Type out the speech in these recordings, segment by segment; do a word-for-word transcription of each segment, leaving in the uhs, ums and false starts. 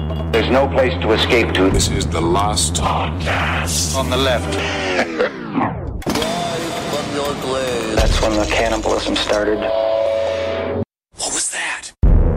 There's no place to escape to. This is the last podcast. On the left. That's when the cannibalism started. What was that?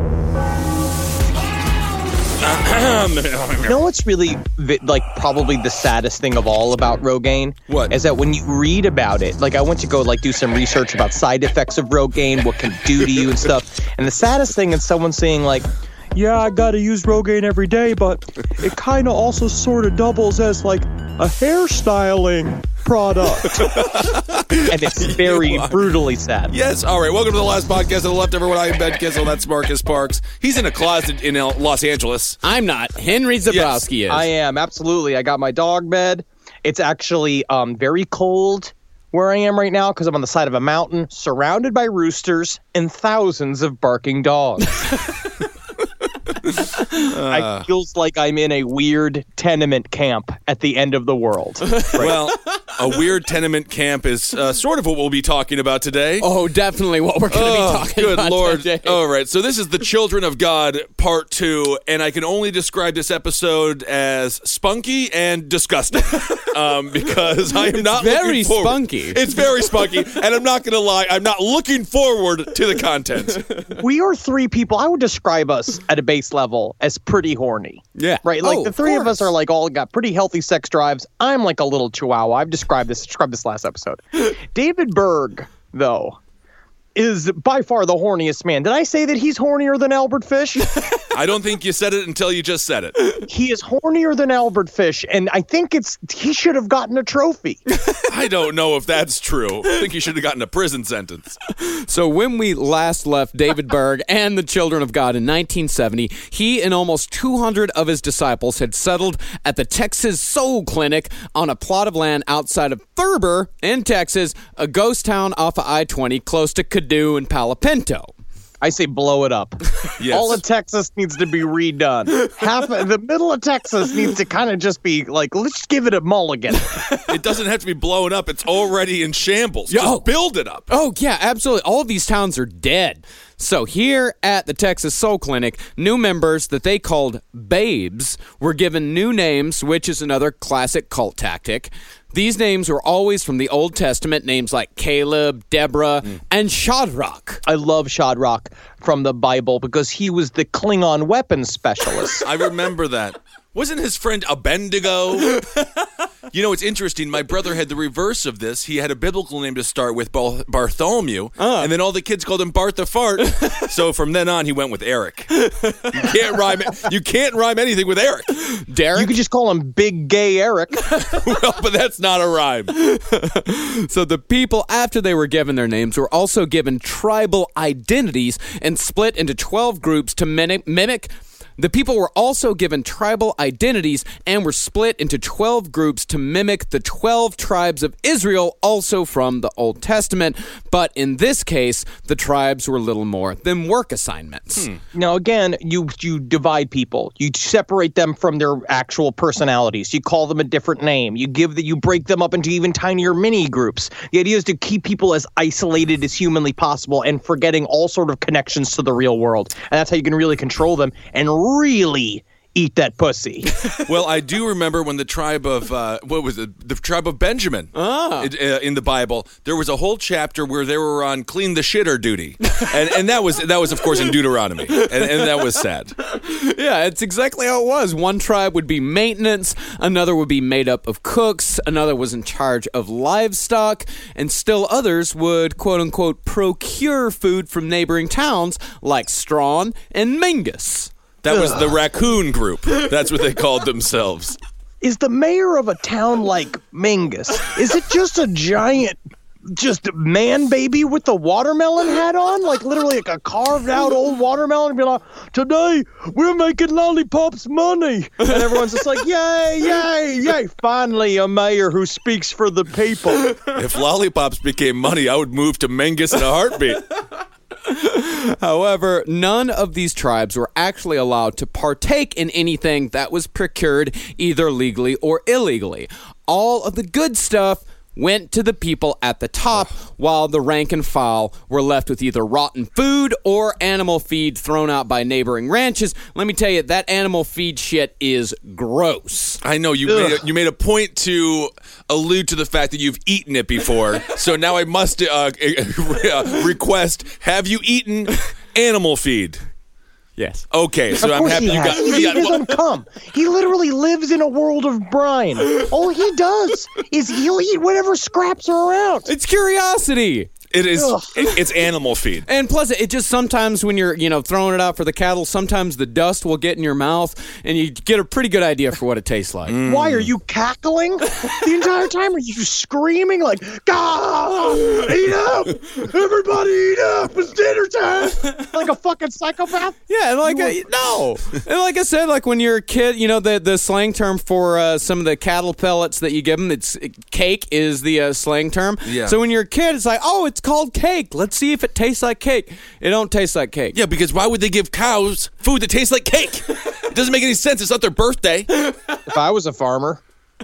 You know what's really, like, probably the saddest thing of all about Rogaine? What? Is that when you read about it, like, I went to go, like, do some research about side effects of Rogaine, what can it do to you and stuff, and the saddest thing is someone saying, like, yeah, I gotta use Rogaine every day, but it kind of also sort of doubles as, like, a hairstyling product. And it's very brutally sad. Yes. All right. Welcome to the last podcast on the left, everyone. I am Ben Kissel. That's Marcus Parks. He's in a closet in Los Angeles. I'm not. Henry Zabrowski yes, is. I am. Absolutely. I got my dog bed. It's actually um, very cold where I am right now because I'm on the side of a mountain surrounded by roosters and thousands of barking dogs. Uh, I feels like I'm in a weird tenement camp at the end of the world. Right? Well, a weird tenement camp is uh, sort of what we'll be talking about today. Oh, definitely what we're going to Oh, be talking good about Lord. today. All right, so this is the Children of God Part two, and I can only describe this episode as spunky and disgusting um, because I am It's not very looking forward. spunky. It's very spunky, and I'm not going to lie, I'm not looking forward to the content. We are three people. I would describe us at a base level as pretty horny. Yeah. Right? Like Oh, the of three of us course. are like all got pretty healthy sex drives. I'm like a little chihuahua. I've described this described this last episode. David Berg, though, is by far the horniest man. Did I say that he's hornier than Albert Fish? I don't think you said it until you just said it. He is hornier than Albert Fish, and I think it's he should have gotten a trophy. I don't know if that's true. I think he should have gotten a prison sentence. So when we last left David Berg and the Children of God in nineteen seventy, he and almost two hundred of his disciples had settled at the Texas Soul Clinic on a plot of land outside of Thurber in Texas, a ghost town off of I twenty close to Caddo and Palo Pinto. I say blow it up. Yes. All of Texas needs to be redone. Half of the middle of Texas needs to kind of just be like, let's give it a mulligan. It doesn't have to be blown up. It's already in shambles. Just Yo. build it up. Oh, yeah, absolutely. All of these towns are dead. So here at the Texas Soul Clinic, new members that they called babes were given new names, which is another classic cult tactic. These names were always from the Old Testament, names like Caleb, Deborah, mm. and Shadrach. I love Shadrach from the Bible because he was the Klingon weapons specialist. I remember that. Wasn't his friend Abednego? You know, it's interesting. My brother had the reverse of this. He had a biblical name to start with, Bar- Bartholomew, uh. and then all the kids called him Bart the Fart. So from then on, he went with Eric. You can't rhyme. You can't rhyme anything with Eric. Derek? You could just call him Big Gay Eric. Well, but that's not a rhyme. So the people, after they were given their names, were also given tribal identities and split into twelve groups to mimic. mimic The people were also given tribal identities and were split into twelve groups to mimic the twelve tribes of Israel, also from the Old Testament. But in this case, the tribes were little more than work assignments. Hmm. Now, again, you you divide people. You separate them from their actual personalities. You call them a different name. You give the, you break them up into even tinier mini groups. The idea is to keep people as isolated as humanly possible and forgetting all sort of connections to the real world. And that's how you can really control them and really eat that pussy. Well, I do remember when the tribe of, uh, what was it, the tribe of Benjamin ah. it, uh, in the Bible, there was a whole chapter where they were on clean the shitter duty. And and that was, that was of course, in Deuteronomy. And, and that was sad. Yeah, it's exactly how it was. One tribe would be maintenance, another would be made up of cooks, another was in charge of livestock, and still others would, quote-unquote, procure food from neighboring towns like Strawn and Mingus. That was the raccoon group. That's what they called themselves. Is the mayor of a town like Mingus, is it just a giant, just man baby with the watermelon hat on? Like literally like a carved out old watermelon and be like, today we're making lollipops money. And everyone's just like, yay, yay, yay. Finally a mayor who speaks for the people. If lollipops became money, I would move to Mengus in a heartbeat. However, none of these tribes were actually allowed to partake in anything that was procured either legally or illegally. All of the good stuff went to the people at the top, while the rank and file were left with either rotten food or animal feed thrown out by neighboring ranches. Let me tell you, that animal feed shit is gross. I know you made a, you made a point to allude to the fact that you've eaten it before, so now I must uh, uh, request: have you eaten animal feed? Yes. Okay, so Of I'm course happy he you has. got. He You got doesn't come. He literally lives in a world of brine. All he does is he'll eat whatever scraps are around. It's curiosity. it is. Ugh. It, it's animal feed. And plus, it just sometimes when you're, you know, throwing it out for the cattle, sometimes the dust will get in your mouth, and you get a pretty good idea for what it tastes like. Mm. Why are you cackling the entire time? Are you screaming like, "God, eat up! Everybody eat up! It's dinner time!" Like a fucking psychopath? Yeah, and like I, no, and like I said, like when you're a kid, you know, the the slang term for uh, some of the cattle pellets that you give them, it's cake is the uh, slang term. Yeah. So when you're a kid, it's like, oh, it's called cake. Let's see if it tastes like cake. It don't taste like cake. Yeah, because why would they give cows food that tastes like cake? It doesn't make any sense. It's not their birthday. If I was a farmer,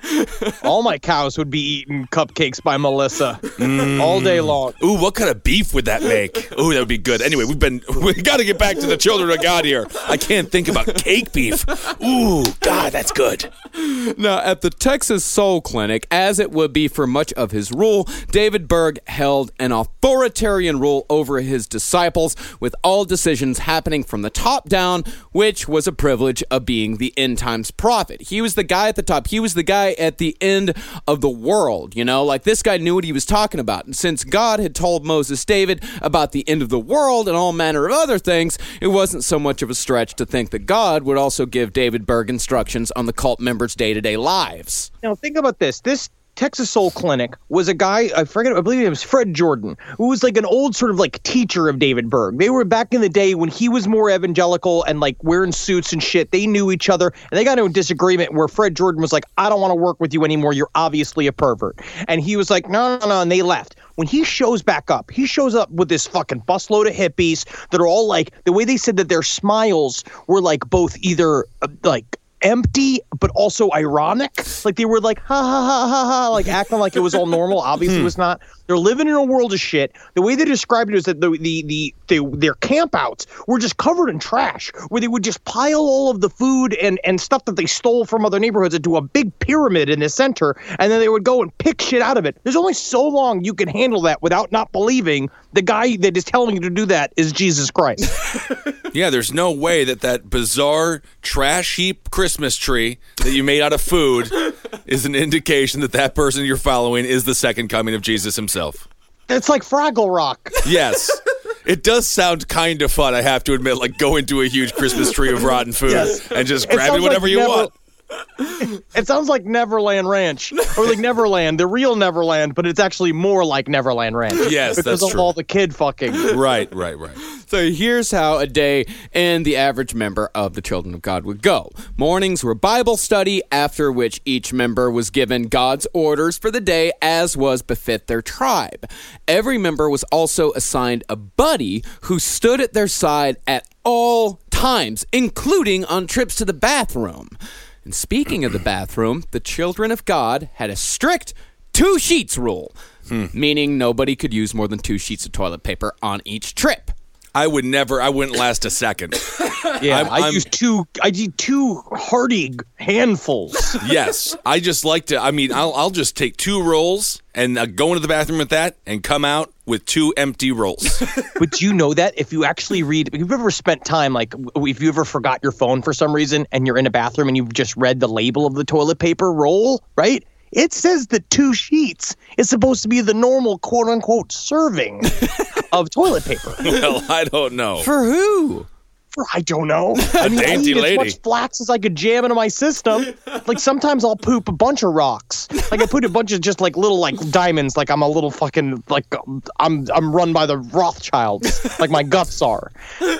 all my cows would be eating cupcakes by Melissa all day long. Ooh, what kind of beef would that make? Ooh, that would be good. Anyway, we've been we got to get back to the children of God here. I can't think about cake beef. Ooh, God, that's good. Now, at the Texas Soul Clinic, as it would be for much of his rule, David Berg held an authoritarian rule over his disciples, with all decisions happening from the top down, which was a privilege of being the end times prophet. He was the guy at the top. He was the guy at the end of the world, you know? Like, this guy knew what he was talking about. And since God had told Moses David about the end of the world and all manner of other things, it wasn't so much of a stretch to think that God would also give David Berg instructions on the cult members' day-to-day lives. Now, think about this. This Texas Soul Clinic was a guy, I forget, I believe it was Fred Jordan, who was like an old sort of like teacher of David Berg. They were back in the day when he was more evangelical and like wearing suits and shit. They knew each other, and they got into a disagreement where Fred Jordan was like, I don't want to work with you anymore. You're obviously a pervert. And he was like, no, no, no, and they left. When he shows back up, he shows up with this fucking busload of hippies that are all like, the way they said that their smiles were like both either uh, like empty but also ironic, like they were like ha ha ha ha ha, like acting like it was all normal. Obviously it was not. They're living in a world of shit. The way they described it is that the the the, the their campouts were just covered in trash, where they would just pile all of the food and and stuff that they stole from other neighborhoods into a big pyramid in the center, and then they would go and pick shit out of it. There's only so long you can handle that without not believing the guy that is telling you to do that is Jesus Christ. Yeah, there's no way that that bizarre trash heap Christmas tree that you made out of food is an indication that that person you're following is the second coming of Jesus himself. It's like Fraggle Rock. Yes. It does sound kind of fun, I have to admit, like go into a huge Christmas tree of rotten food Yes. and just It grab it sounds whatever like you never- want. It sounds like Neverland Ranch, or like Neverland, the real Neverland, but it's actually more like Neverland Ranch. Yes, because that's of true. all the kid fucking. Right, right, right. So here's how a day in the average member of the Children of God would go. Mornings were Bible study, after which each member was given God's orders for the day as was befit their tribe. Every member was also assigned a buddy who stood at their side at all times, including on trips to the bathroom. And speaking of the bathroom, the Children of God had a strict two sheets rule, hmm. meaning nobody could use more than two sheets of toilet paper on each trip. I would never, I wouldn't last a second. Yeah, I'm- I I'm- use two. I need two hearty handfuls. Yes, I just like to, I mean, I'll, I'll just take two rolls and uh, go into the bathroom with that and come out with two empty rolls. But do you know that if you actually read, if you've ever spent time, like w- if you ever forgot your phone for some reason and you're in a bathroom and you've just read the label of the toilet paper roll, right? It says that two sheets is supposed to be the normal quote unquote serving of toilet paper. Well, I don't know. For who? For I don't know. I mean, I dainty eat as lady. much flax as I could jam into my system. Like sometimes I'll poop a bunch of rocks. Like I put a bunch of just like little like diamonds. Like I'm a little fucking like I'm I'm run by the Rothschilds. Like my guts are.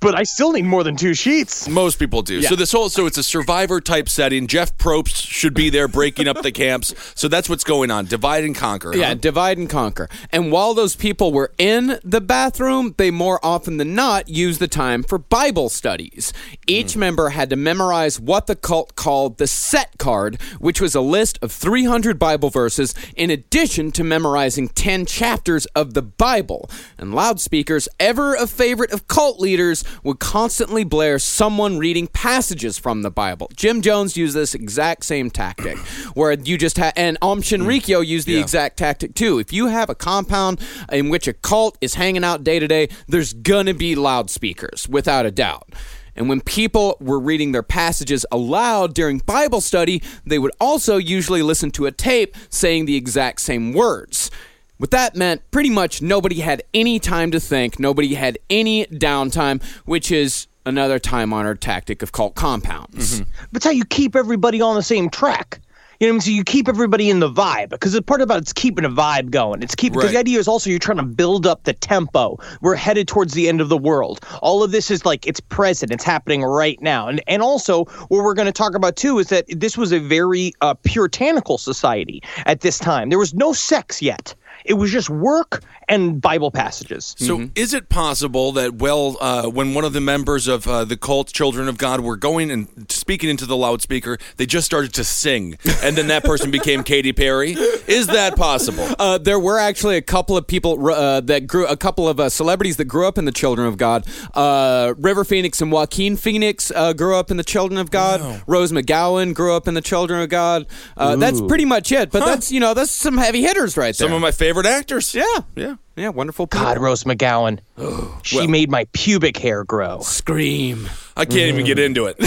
but I still need more than two sheets. Most people do. Yeah. So this whole so it's a survivor type setting. Jeff Probst should be there breaking up the camps. So that's what's going on. Divide and conquer. Yeah, huh? divide and conquer. And while those people were in the bathroom, they more often than not used the time for Bible studies. Each mm. member had to memorize what the cult called the set card, which was a list of three hundred Bible verses in addition to memorizing ten chapters of the Bible. And loudspeakers, ever a favorite of cult leaders, would constantly blare someone reading passages from the Bible. Jim Jones used this exact same tactic, where you just had, and Om Shinrikyo used the Yeah. exact tactic too. If you have a compound in which a cult is hanging out day to day, there's gonna be loudspeakers, without a doubt. And when people were reading their passages aloud during Bible study, they would also usually listen to a tape saying the exact same words. What that meant, pretty much nobody had any time to think, nobody had any downtime, which is another time-honored tactic of cult compounds. Mm-hmm. That's how you keep everybody on the same track. You know what I mean? So you keep everybody in the vibe, because the part about it's keeping a vibe going. It's keeping, because Right. the idea is also you're trying to build up the tempo. We're headed towards the end of the world. All of this is like, it's present. It's happening right now. And and also what we're going to talk about too is that this was a very uh, puritanical society at this time. There was no sex yet. It was just work and Bible passages. So Mm-hmm. is it possible that, well, uh, when one of the members of uh, the cult Children of God were going and speaking into the loudspeaker, they just started to sing, and then that person became Katy Perry? Is that possible? Uh, there were actually a couple of people uh, that grew, a couple of uh, celebrities that grew up in the Children of God. Uh, River Phoenix and Joaquin Phoenix uh, grew up in the Children of God. Wow. Rose McGowan grew up in the Children of God. Uh, that's pretty much it. But Huh. that's, you know, that's some heavy hitters right there. Some of my favorite actors. yeah, Yeah. yeah, wonderful people. God, Rose McGowan. she Well. made my pubic hair grow. Scream. I can't even get into it.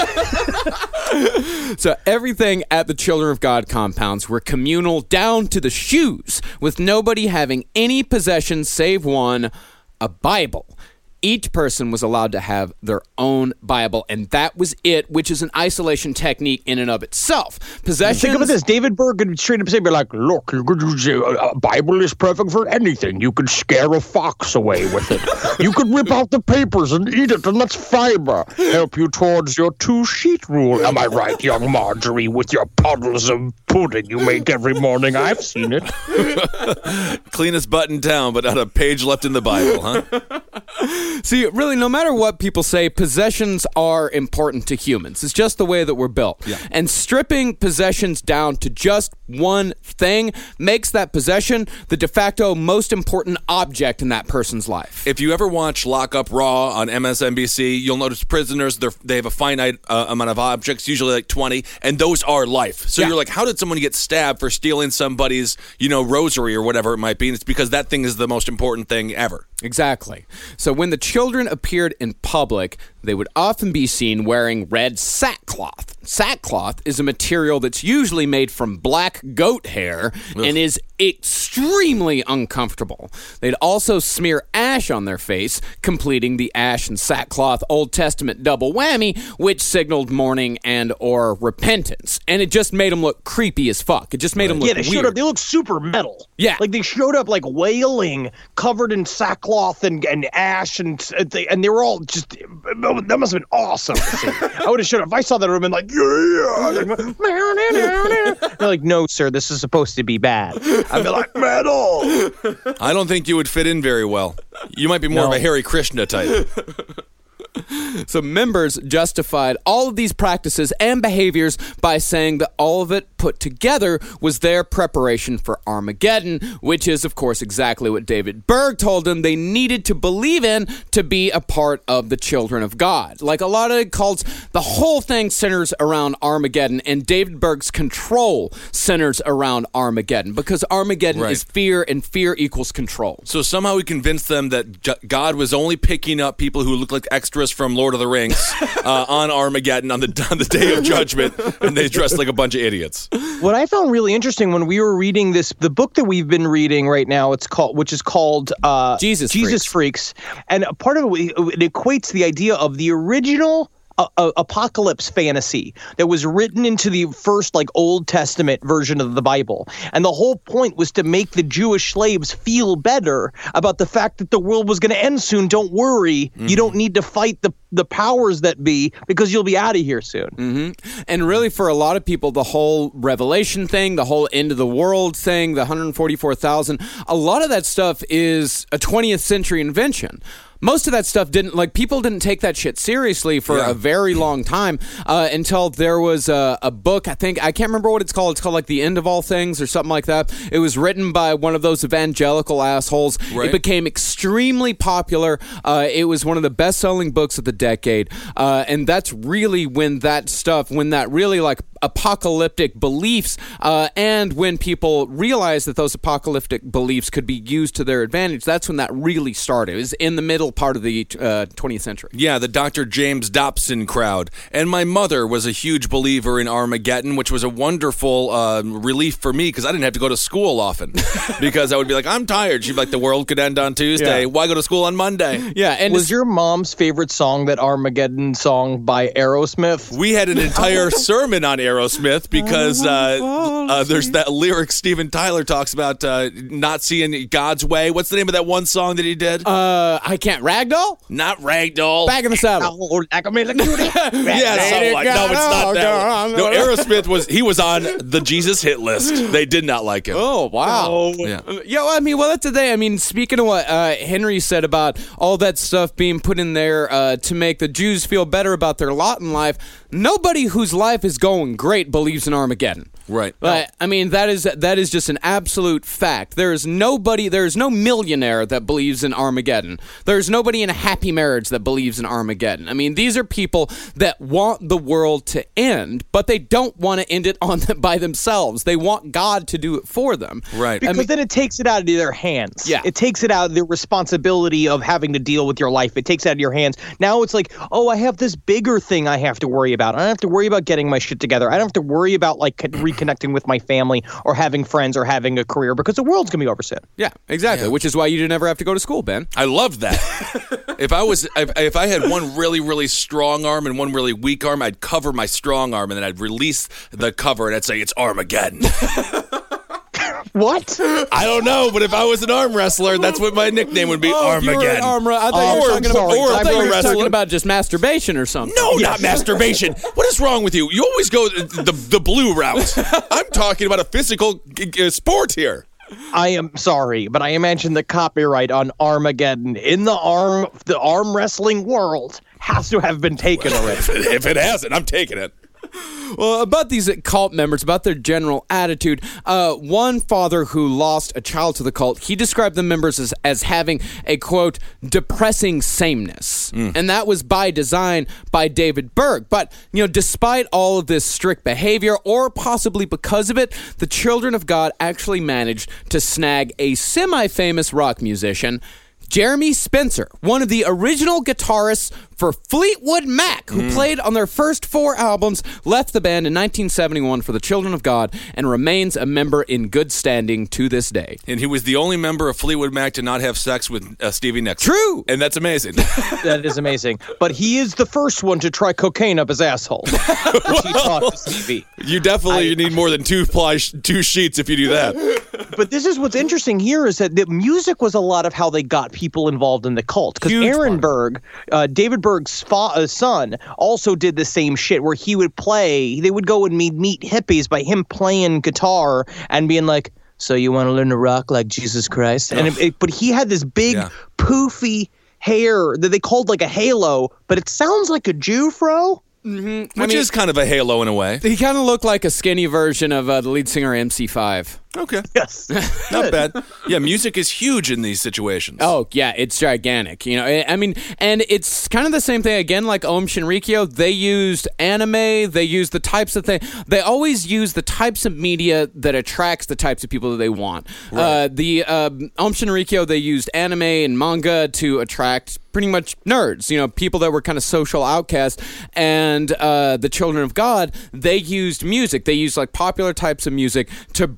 So everything at the Children of God compounds were communal down to the shoes, with nobody having any possessions save one, a Bible. Each person was allowed to have their own Bible, and that was it, which is an isolation technique in and of itself. Possessions... Think about this. David Berg could straight up say, be like, look, you could use a, a Bible is perfect for anything. You could scare a fox away with it. You could rip out the papers and eat it, and that's fiber. Help you towards your two-sheet rule. Am I right, young Marjorie, with your puddles of pudding you make every morning? I've seen it. Cleanest butt in town, but not a page left in the Bible, huh? See, really, no matter what people say, possessions are important to humans. It's just the way that we're built. Yeah. And stripping possessions down to just one thing makes that possession the de facto most important object in that person's life. If you ever watch Lock Up Raw on M S N B C, you'll notice prisoners, they're, they have a finite uh, amount of objects, usually like twenty, and those are life. So Yeah. you're like, how did someone get stabbed for stealing somebody's, you know, rosary or whatever it might be? And it's because that thing is the most important thing ever. Exactly. So when the children appeared in public, they would often be seen wearing red sackcloth. Sackcloth is a material that's usually made from black goat hair and is extremely uncomfortable. They'd also smear ash on their face, completing the ash and sackcloth Old Testament double whammy, which signaled mourning and or repentance. And it just made them look creepy as fuck. It just made them look Yeah, they weird. showed up. They look super metal. Yeah. Like they showed up like wailing, covered in sackcloth and, and ash, and they, and they were all just. That must have been awesome to see. I would have showed up. If I saw that, I would have been like, yeah. They're like, no, sir, this is supposed to be bad. I'd be like, metal. I don't think you would fit in very well. You might be more of No. a Hare Krishna type. So members justified all of these practices and behaviors by saying that all of it put together was their preparation for Armageddon, which is, of course, exactly what David Berg told them they needed to believe in to be a part of the Children of God. Like a lot of cults, the whole thing centers around Armageddon, and David Berg's control centers around Armageddon, because Armageddon Right. is fear, and fear equals control. So somehow we convinced them that J- God was only picking up people who look like extras from Lord of the Rings uh, on Armageddon on the on the day of judgment, and they dressed like a bunch of idiots. What I found really interesting when we were reading this, the book that we've been reading right now, it's called, which is called uh, Jesus Jesus Freaks. And a part of it, it equates the idea of the original a, a apocalypse fantasy that was written into the first like Old Testament version of the Bible. And the whole point was to make the Jewish slaves feel better about the fact that the world was going to end soon. Don't worry. Mm-hmm. You don't need to fight the, the powers that be because you'll be out of here soon. Mm-hmm. And really for a lot of people, the whole Revelation thing, the whole end of the world thing, the one hundred forty-four thousand, a lot of that stuff is a twentieth century invention. Most of that stuff didn't, like, people didn't take that shit seriously for yeah. a very long time uh, until there was a, a book, I think, I can't remember what it's called. It's called, like, The End of All Things or something like that. It was written by one of those evangelical assholes. Right. It became extremely popular. Uh, it was one of the best-selling books of the decade. Uh, and that's really when that stuff, when that really, like, apocalyptic beliefs uh, and when people realized that those apocalyptic beliefs could be used to their advantage, that's when that really started. It was in the middle part of the uh, twentieth century. Yeah, the Doctor James Dobson crowd. And my mother was a huge believer in Armageddon, which was a wonderful uh, relief for me because I didn't have to go to school often because I would be like, I'm tired. She'd be like, the world could end on Tuesday. Yeah. Why go to school on Monday? Yeah. And was your mom's favorite song that Armageddon song by Aerosmith? We had an entire sermon on Aerosmith because uh, uh, there's that lyric Steven Tyler talks about uh, not seeing God's way. What's the name of that one song that he did? Uh, I can't. Ragdoll? Not Ragdoll. Back in the saddle. yeah, something like, no, it's not that one. No, Aerosmith was, he was on the Jesus hit list. They did not like him. Oh, wow. Oh. Yeah. yeah, well, I mean, well, that's the thing. I mean, speaking of what uh, Henry said about all that stuff being put in there uh, to make the Jews feel better about their lot in life, nobody whose life is going great believes in Armageddon. Right. Uh, I mean, that is that is just an absolute fact. There is nobody, there is no millionaire that believes in Armageddon. There's nobody in a happy marriage that believes in Armageddon. I mean, these are people that want the world to end, but they don't want to end it on them by themselves. They want God to do it for them. Right. Because I mean, then it takes it out of their hands. Yeah. It takes it out of the responsibility of having to deal with your life. It takes it out of your hands. Now it's like, oh, I have this bigger thing I have to worry about. I don't have to worry about getting my shit together. I don't have to worry about like reconnecting with my family or having friends or having a career because the world's going to be over soon. Yeah, exactly. Yeah. Which is why you didn't ever have to go to school, Ben. I loved that. If I was, if, if I had one really, really strong arm and one really weak arm, I'd cover my strong arm and then I'd release the cover and I'd say it's Armageddon. What? I don't know, but if I was an arm wrestler, that's what my nickname would be. Oh, Armageddon. Arm, I thought oh, you were talking about, sorry, or I thought you were wrestler. talking about just masturbation or something. No, yes. Not masturbation. What is wrong with you? You always go the the blue route. I'm talking about a physical uh, sport here. I am sorry, but I imagine the copyright on Armageddon in the arm the arm wrestling world has to have been taken already. if, it, if it hasn't, I'm taking it. Well, about these cult members, about their general attitude, uh, one father who lost a child to the cult, he described the members as, as having a, quote, depressing sameness. Mm. And that was by design by David Berg. But, you know, despite all of this strict behavior, or possibly because of it, the Children of God actually managed to snag a semi-famous rock musician, Jeremy Spencer, one of the original guitarists for Fleetwood Mac, who mm. played on their first four albums, left the band in nineteen seventy-one for the Children of God, and remains a member in good standing to this day. And he was the only member of Fleetwood Mac to not have sex with uh, Stevie Nicks. True! And that's amazing. That is amazing. But he is the first one to try cocaine up his asshole. Which he taught to Stevie. You definitely I, need more than two, ply sh- two sheets if you do that. But this is what's interesting here is that the music was a lot of how they got people involved in the cult. Because Aaron Berg, uh, David Berg's fa- uh, son, also did the same shit where he would play, they would go and meet, meet hippies by him playing guitar and being like, so you want to learn to rock like Jesus Christ? And it, it, But he had this big, yeah. poofy hair that they called like a halo, but it sounds like a Jew-fro. Mm-hmm. Which I mean, is kind of a halo in a way. He kind of looked like a skinny version of uh, the lead singer M C five. Okay. Yes. Not bad. Yeah, music is huge in these situations. Oh, yeah, it's gigantic. You know, I mean, and it's kind of the same thing again, like Om Shinrikyo. They used anime. They used the types of thing. They always use the types of media that attracts the types of people that they want. Right. Uh, the uh, Om Shinrikyo, they used anime and manga to attract pretty much nerds, you know, people that were kind of social outcasts. And uh, the Children of God, they used music. They used like popular types of music to bring in. They were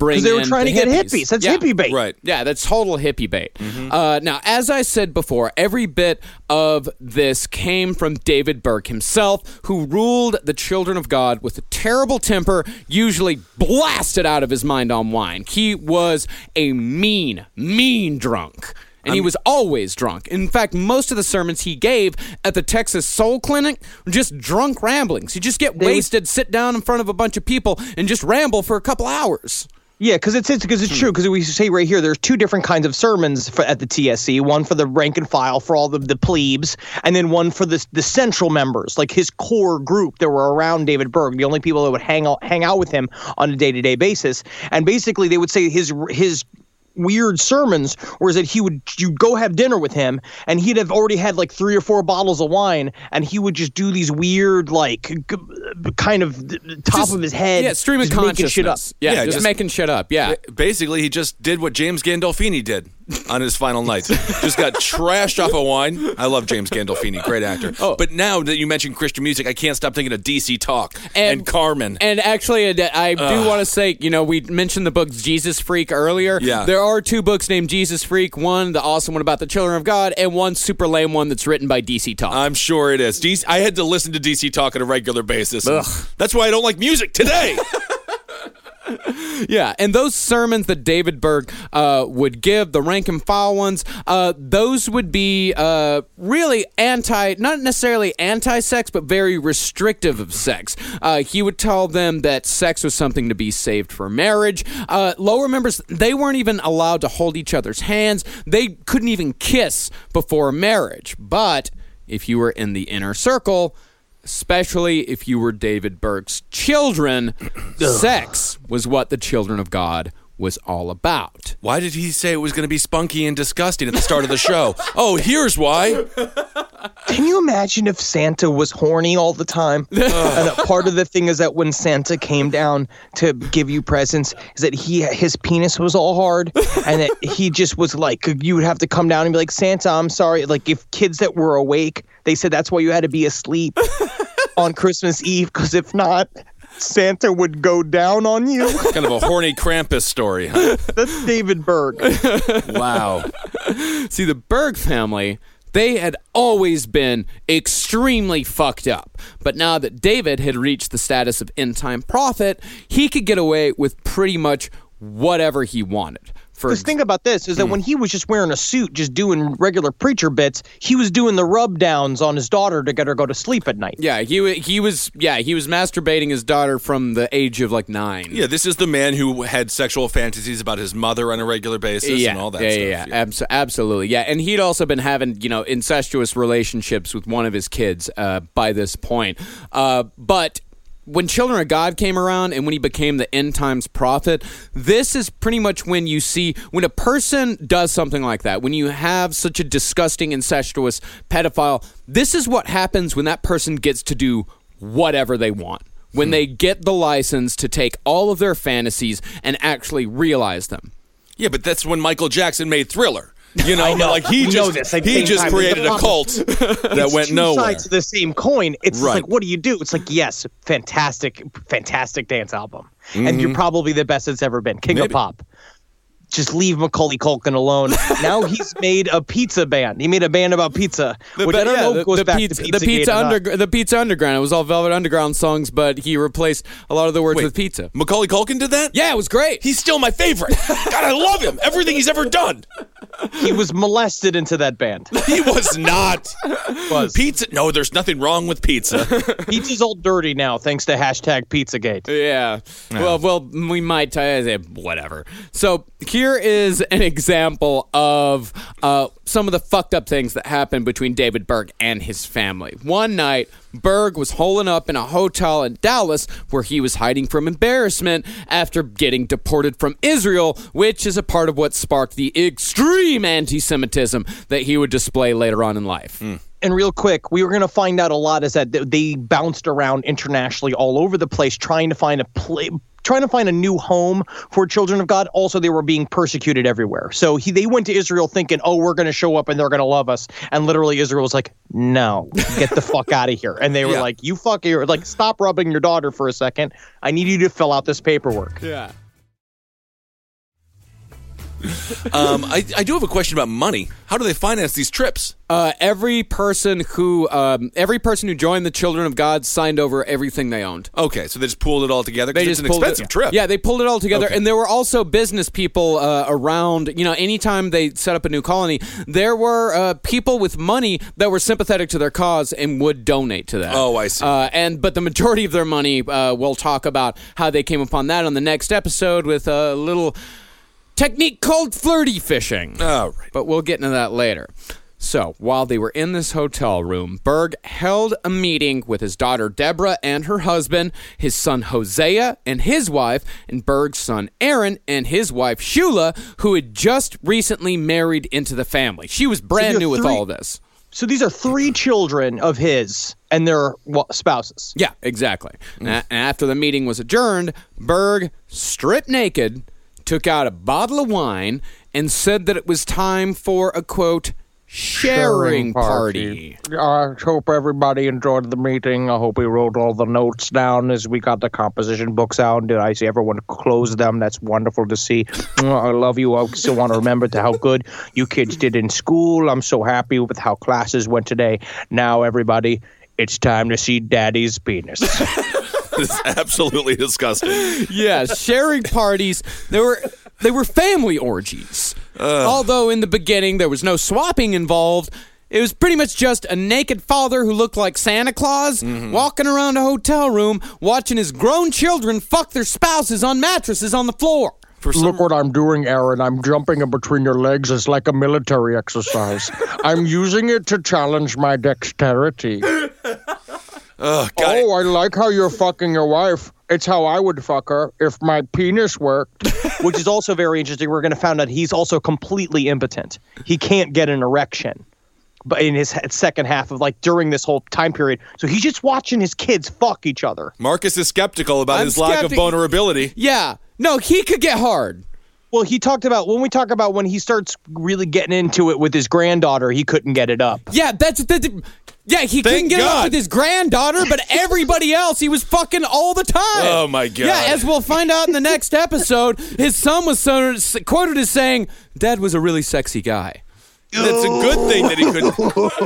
than trying the to get hippies. hippies. That's Yeah. hippie bait. Right. Yeah, that's total hippie bait. Uh, now, as I said before, every bit of this came from David Berg himself, who ruled the children of God with a terrible temper, usually blasted out of his mind on wine. He was a mean, mean drunk. And he was always drunk. In fact, most of the sermons he gave at the Texas Soul Clinic were just drunk ramblings. You just get wasted, sit down in front of a bunch of people, and just ramble for a couple hours. Yeah, because it's because it's, it's true. Because we say right here, there's two different kinds of sermons for, at the T S C. One for the rank and file, for all the, the plebes, and then one for the the central members, like his core group that were around David Berg, the only people that would hang out hang out with him on a day to day basis. And basically, they would say his his. weird sermons was that he would you'd go have dinner with him and he'd have already had like three or four bottles of wine and he would just do these weird like g- kind of top Just- of his head Yeah, stream of just making consciousness. shit up. Yeah, Yeah, just, just- making shit up. Yeah. Basically, he just did what James Gandolfini did on his final night. Just got trashed off of wine. I love James Gandolfini, great actor. Oh. But now that you mentioned Christian music, I can't stop thinking of D C Talk and, And- Carmen. And actually, uh, I do want to say, you know, we mentioned the book Jesus Freak earlier. Yeah. There are two books named Jesus Freak. One, the awesome one about the children of God, and one super lame one that's written by D C Talk. I'm sure it is. D C, I had to listen to D C Talk on a regular basis. Ugh. That's why I don't like music today. Yeah, and those sermons that David Berg uh, would give, the rank and file ones, uh, those would be uh, really anti, not necessarily anti-sex, but very restrictive of sex. Uh, he would tell them that sex was something to be saved for marriage. Uh, lower members, they weren't even allowed to hold each other's hands. They couldn't even kiss before marriage. But if you were in the inner circle, especially if you were David Berg's children, sex was what the children of God was all about. Why did he say it was going to be spunky and disgusting at the start of the show? Oh, here's why. Can you imagine if Santa was horny all the time? And that part of the thing is that when Santa came down to give you presents, is that he his penis was all hard, and that he just was like, you would have to come down and be like, Santa, I'm sorry. Like if kids that were awake, they said that's why you had to be asleep on Christmas Eve, because if not, Santa would go down on you. Kind of a horny Krampus story, huh? That's David Berg. Wow. See, the Berg family, they had always been extremely fucked up. But now that David had reached the status of end-time prophet, he could get away with pretty much whatever he wanted. For Because think about this, is that when he was just wearing a suit, just doing regular preacher bits, he was doing the rub downs on his daughter to get her go to sleep at night. Yeah, he wa- he was yeah he was masturbating his daughter from the age of like nine. Yeah, this is the man who had sexual fantasies about his mother on a regular basis yeah, and all that yeah, stuff. yeah, yeah, Abs- absolutely, yeah. And he'd also been having you know incestuous relationships with one of his kids uh, by this point. Uh, but when Children of God came around and when he became the end times prophet, this is pretty much when you see when a person does something like that, when you have such a disgusting, incestuous pedophile, this is what happens when that person gets to do whatever they want. When they get the license to take all of their fantasies and actually realize them. Yeah, but that's when Michael Jackson made Thriller. You know, I know. like he We just know this at the he same just time. created a cult that It's went two nowhere. sides of the same coin. It's Right. like, what do you do? It's like, yes, fantastic, fantastic dance album. And Mm-hmm. you're probably the best it's ever been. King Maybe. of Pop. Just leave Macaulay Culkin alone. Now he's made a pizza band. He made a band about pizza, which I don't yeah, know the, if goes the back pizza, to the Pizzagate pizza or not. under, the pizza underground. It was all Velvet Underground songs, but he replaced a lot of the words Wait, with pizza. Macaulay Culkin did that? Yeah, it was great. He's still my favorite. God, I love him. Everything he's ever done. He was molested into that band. He was not. Was. Pizza? No, there's nothing wrong with pizza. Pizza's all dirty now, thanks to hashtag Pizzagate. Yeah. Well, well, we might uh, whatever. So here is an example of uh, some of the fucked up things that happened between David Berg and his family. One night, Berg was holing up in a hotel in Dallas where he was hiding from embarrassment after getting deported from Israel, which is a part of what sparked the extreme anti-Semitism that he would display later on in life. Mm. And real quick, we were going to find out a lot is that they bounced around internationally all over the place trying to find a play, trying to find a new home for Children of God. Also, they were being persecuted everywhere. So he, they went to Israel thinking, oh, we're going to show up and they're going to love us. And literally Israel was like, no, get the fuck out of here. And they were Yeah. like, you fuck here. Like, stop rubbing your daughter for a second. I need you to fill out this paperwork. Yeah. Um, I, I do have a question about money. How do they finance these trips? Uh, every person who um, every person who joined the Children of God signed over everything they owned. Okay, so they just pulled it all together. 'Cause They it's just an pulled expensive it, trip. Yeah, they pulled it all together, Okay. and there were also business people uh, around. You know, anytime they set up a new colony, there were uh, people with money that were sympathetic to their cause and would donate to that. Oh, I see. Uh, and but the majority of their money, uh, we'll talk about how they came upon that on the next episode with a little technique called flirty fishing. All right. But we'll get into that later. So, while they were in this hotel room, Berg held a meeting with his daughter Deborah and her husband, his son Hosea and his wife, and Berg's son Aaron and his wife Shula, who had just recently married into the family. She was brand So new with three- all of this. So these are three children of his and their well, spouses. Yeah, exactly. And a- and after the meeting was adjourned, Berg, stripped naked, took out a bottle of wine and said that it was time for a, quote, sharing party. I hope everybody enjoyed the meeting. I hope we wrote all the notes down as we got the composition books out. Did I see everyone close them? That's wonderful to see. I love you. I still want to remember to how good you kids did in school. I'm so happy with how classes went today. Now, everybody, it's time to see Daddy's penis. This is absolutely disgusting. Yeah, sharing parties. They were they were family orgies. Although in the beginning there was no swapping involved, it was pretty much just a naked father who looked like Santa Claus walking around a hotel room watching his grown children fuck their spouses on mattresses on the floor. For some, Look what I'm doing, Aaron. I'm jumping in between your legs. It's like a military exercise. I'm using it to challenge my dexterity. oh, God. Oh, I like how you're fucking your wife. It's how I would fuck her if my penis worked. Which is also very interesting. We're going to find out he's also completely impotent. He can't get an erection. But in his second half of like during this whole time period. So he's just watching his kids fuck each other. Marcus is skeptical about I'm his lack of skeptic- vulnerability. Yeah, no, he could get hard. Well, he talked about when we talk about when he starts really getting into it with his granddaughter, he couldn't get it up. Yeah, that's the. Yeah, he couldn't get God. up with his granddaughter, but everybody else he was fucking all the time. Oh, my God. Yeah, as we'll find out in the next episode, his son was so, quoted as saying, "Dad was a really sexy guy." That's a good thing that he couldn't.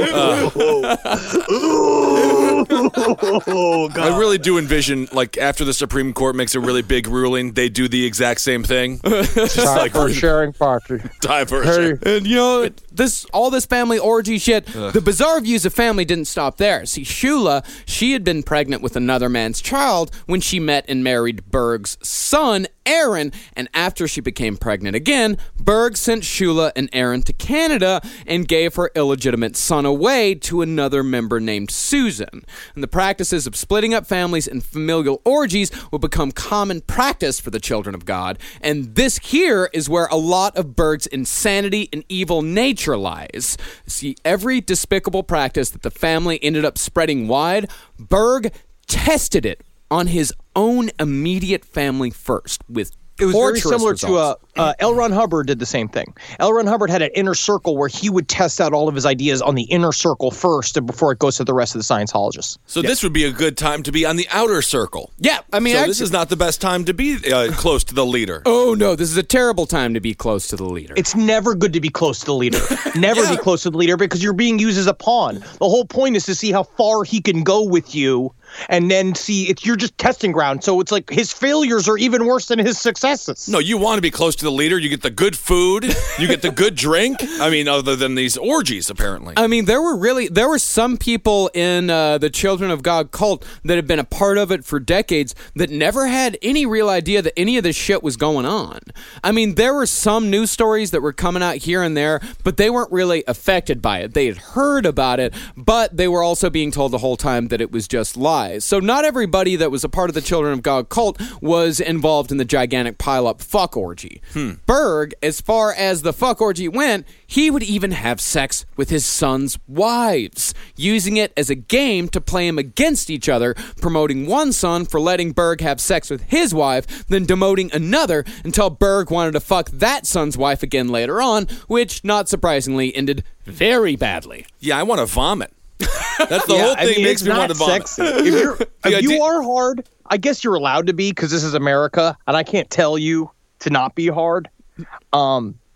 Oh, God. I really do envision, like, after the Supreme Court makes a really big ruling, they do the exact same thing. Just like for a sharing party. diversion. Hey. And you know, this all this family orgy shit, the bizarre views of family didn't stop there. See, Shula, she had been pregnant with another man's child when she met and married Berg's son, Aaron, and after she became pregnant again, Berg sent Shula and Aaron to Canada and gave her illegitimate son away to another member named Susan. And the practices of splitting up families and familial orgies will become common practice for the children of God, and this here is where a lot of Berg's insanity and evil nature lies. See, every despicable practice that the family ended up spreading wide, Berg tested it on his own immediate family first with It was very torturous similar results. to uh, uh, L. Ron Hubbard did the same thing. L. Ron Hubbard had an inner circle where he would test out all of his ideas on the inner circle first and before it goes to the rest of the Scientologists. So this would be a good time to be on the outer circle. Yeah, I mean, So actually, this is not the best time to be uh, close to the leader. oh no, this is a terrible time to be close to the leader. It's never good to be close to the leader. Never Yeah. be close to the leader because you're being used as a pawn. The whole point is to see how far he can go with you and then see it's you're just testing ground. So it's like his failures are even worse than his successes. No, you want to be close to the leader. You get the good food. You get the good drink. I mean, other than these orgies, apparently. I mean, there were really there were some people in uh, the Children of God cult that had been a part of it for decades that never had any real idea that any of this shit was going on. I mean, there were some news stories that were coming out here and there, but they weren't really affected by it. They had heard about it, but they were also being told the whole time that it was just lies. So not everybody that was a part of the Children of God cult was involved in the gigantic pile-up fuck orgy. Berg, as far as the fuck orgy went, he would even have sex with his son's wives, using it as a game to play him against each other, promoting one son for letting Berg have sex with his wife, then demoting another until Berg wanted to fuck that son's wife again later on, which, not surprisingly, ended very badly. Yeah, I want to vomit. That's the Yeah, whole I thing mean, makes it's me not want to vomit. sexy. If, you're, if Yeah, you do- are hard, I guess you're allowed to be because this is America, and I can't tell you to not be hard. Um,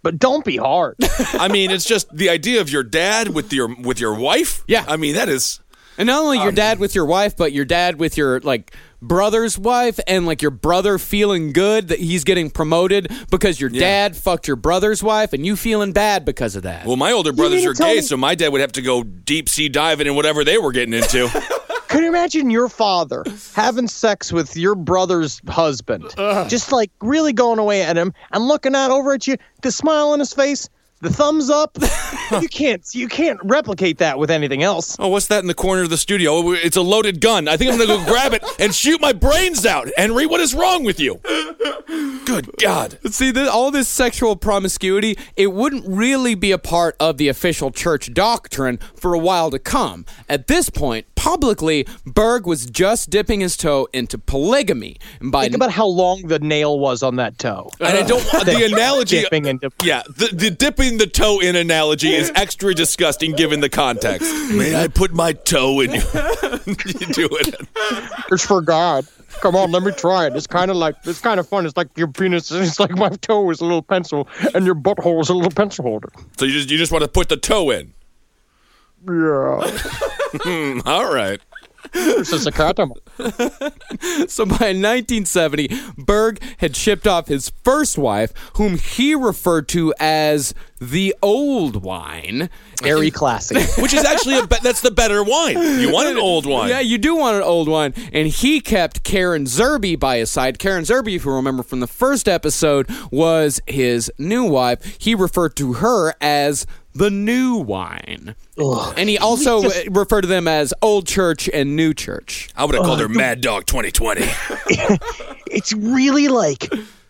but don't be hard. I mean, it's just the idea of your dad with your with your wife. Yeah. I mean, that is. And not only your dad with your wife, but your dad with your, like, brother's wife, and, like, your brother feeling good that he's getting promoted because your Yeah. dad fucked your brother's wife, and you feeling bad because of that. Well, my older brothers mean are to tell gay, me- so my dad would have to go deep sea diving in whatever they were getting into. Can you imagine your father having sex with your brother's husband, just like really going away at him and looking out over at you, the smile on his face, the thumbs up? you can't, you can't replicate that with anything else. Oh, what's that in the corner of the studio? Oh, it's a loaded gun. I think I'm going to go grab it and shoot my brains out. Henry, what is wrong with you? Good God. See, the, all this sexual promiscuity, it wouldn't really be a part of the official church doctrine for a while to come. At this point, publicly, Berg was just dipping his toe into polygamy. And by Think about how long the nail was on that toe. And I don't want the analogy. Dipping into. Yeah, the, the dipping the toe in analogy is extra disgusting given the context. May I put my toe in you? You do it. It's for God. Come on, let me try it. It's kind of like, it's kind of fun. It's like your penis, it's like my toe is a little pencil, and your butthole is a little pencil holder. So you just you just want to put the toe in? Yeah. All right. This is a catamaran. So by nineteen seventy, Berg had shipped off his first wife, whom he referred to as the old wine. Very classy. Which is actually a be- that's the better wine. You want an old wine. Yeah, you do want an old wine. And he kept Karen Zerby by his side. Karen Zerby, if you remember from the first episode, was his new wife. He referred to her as the new wine. Ugh. And he also referred to them as Old Church and New Church. I would have called her Mad Dog twenty twenty. It's really like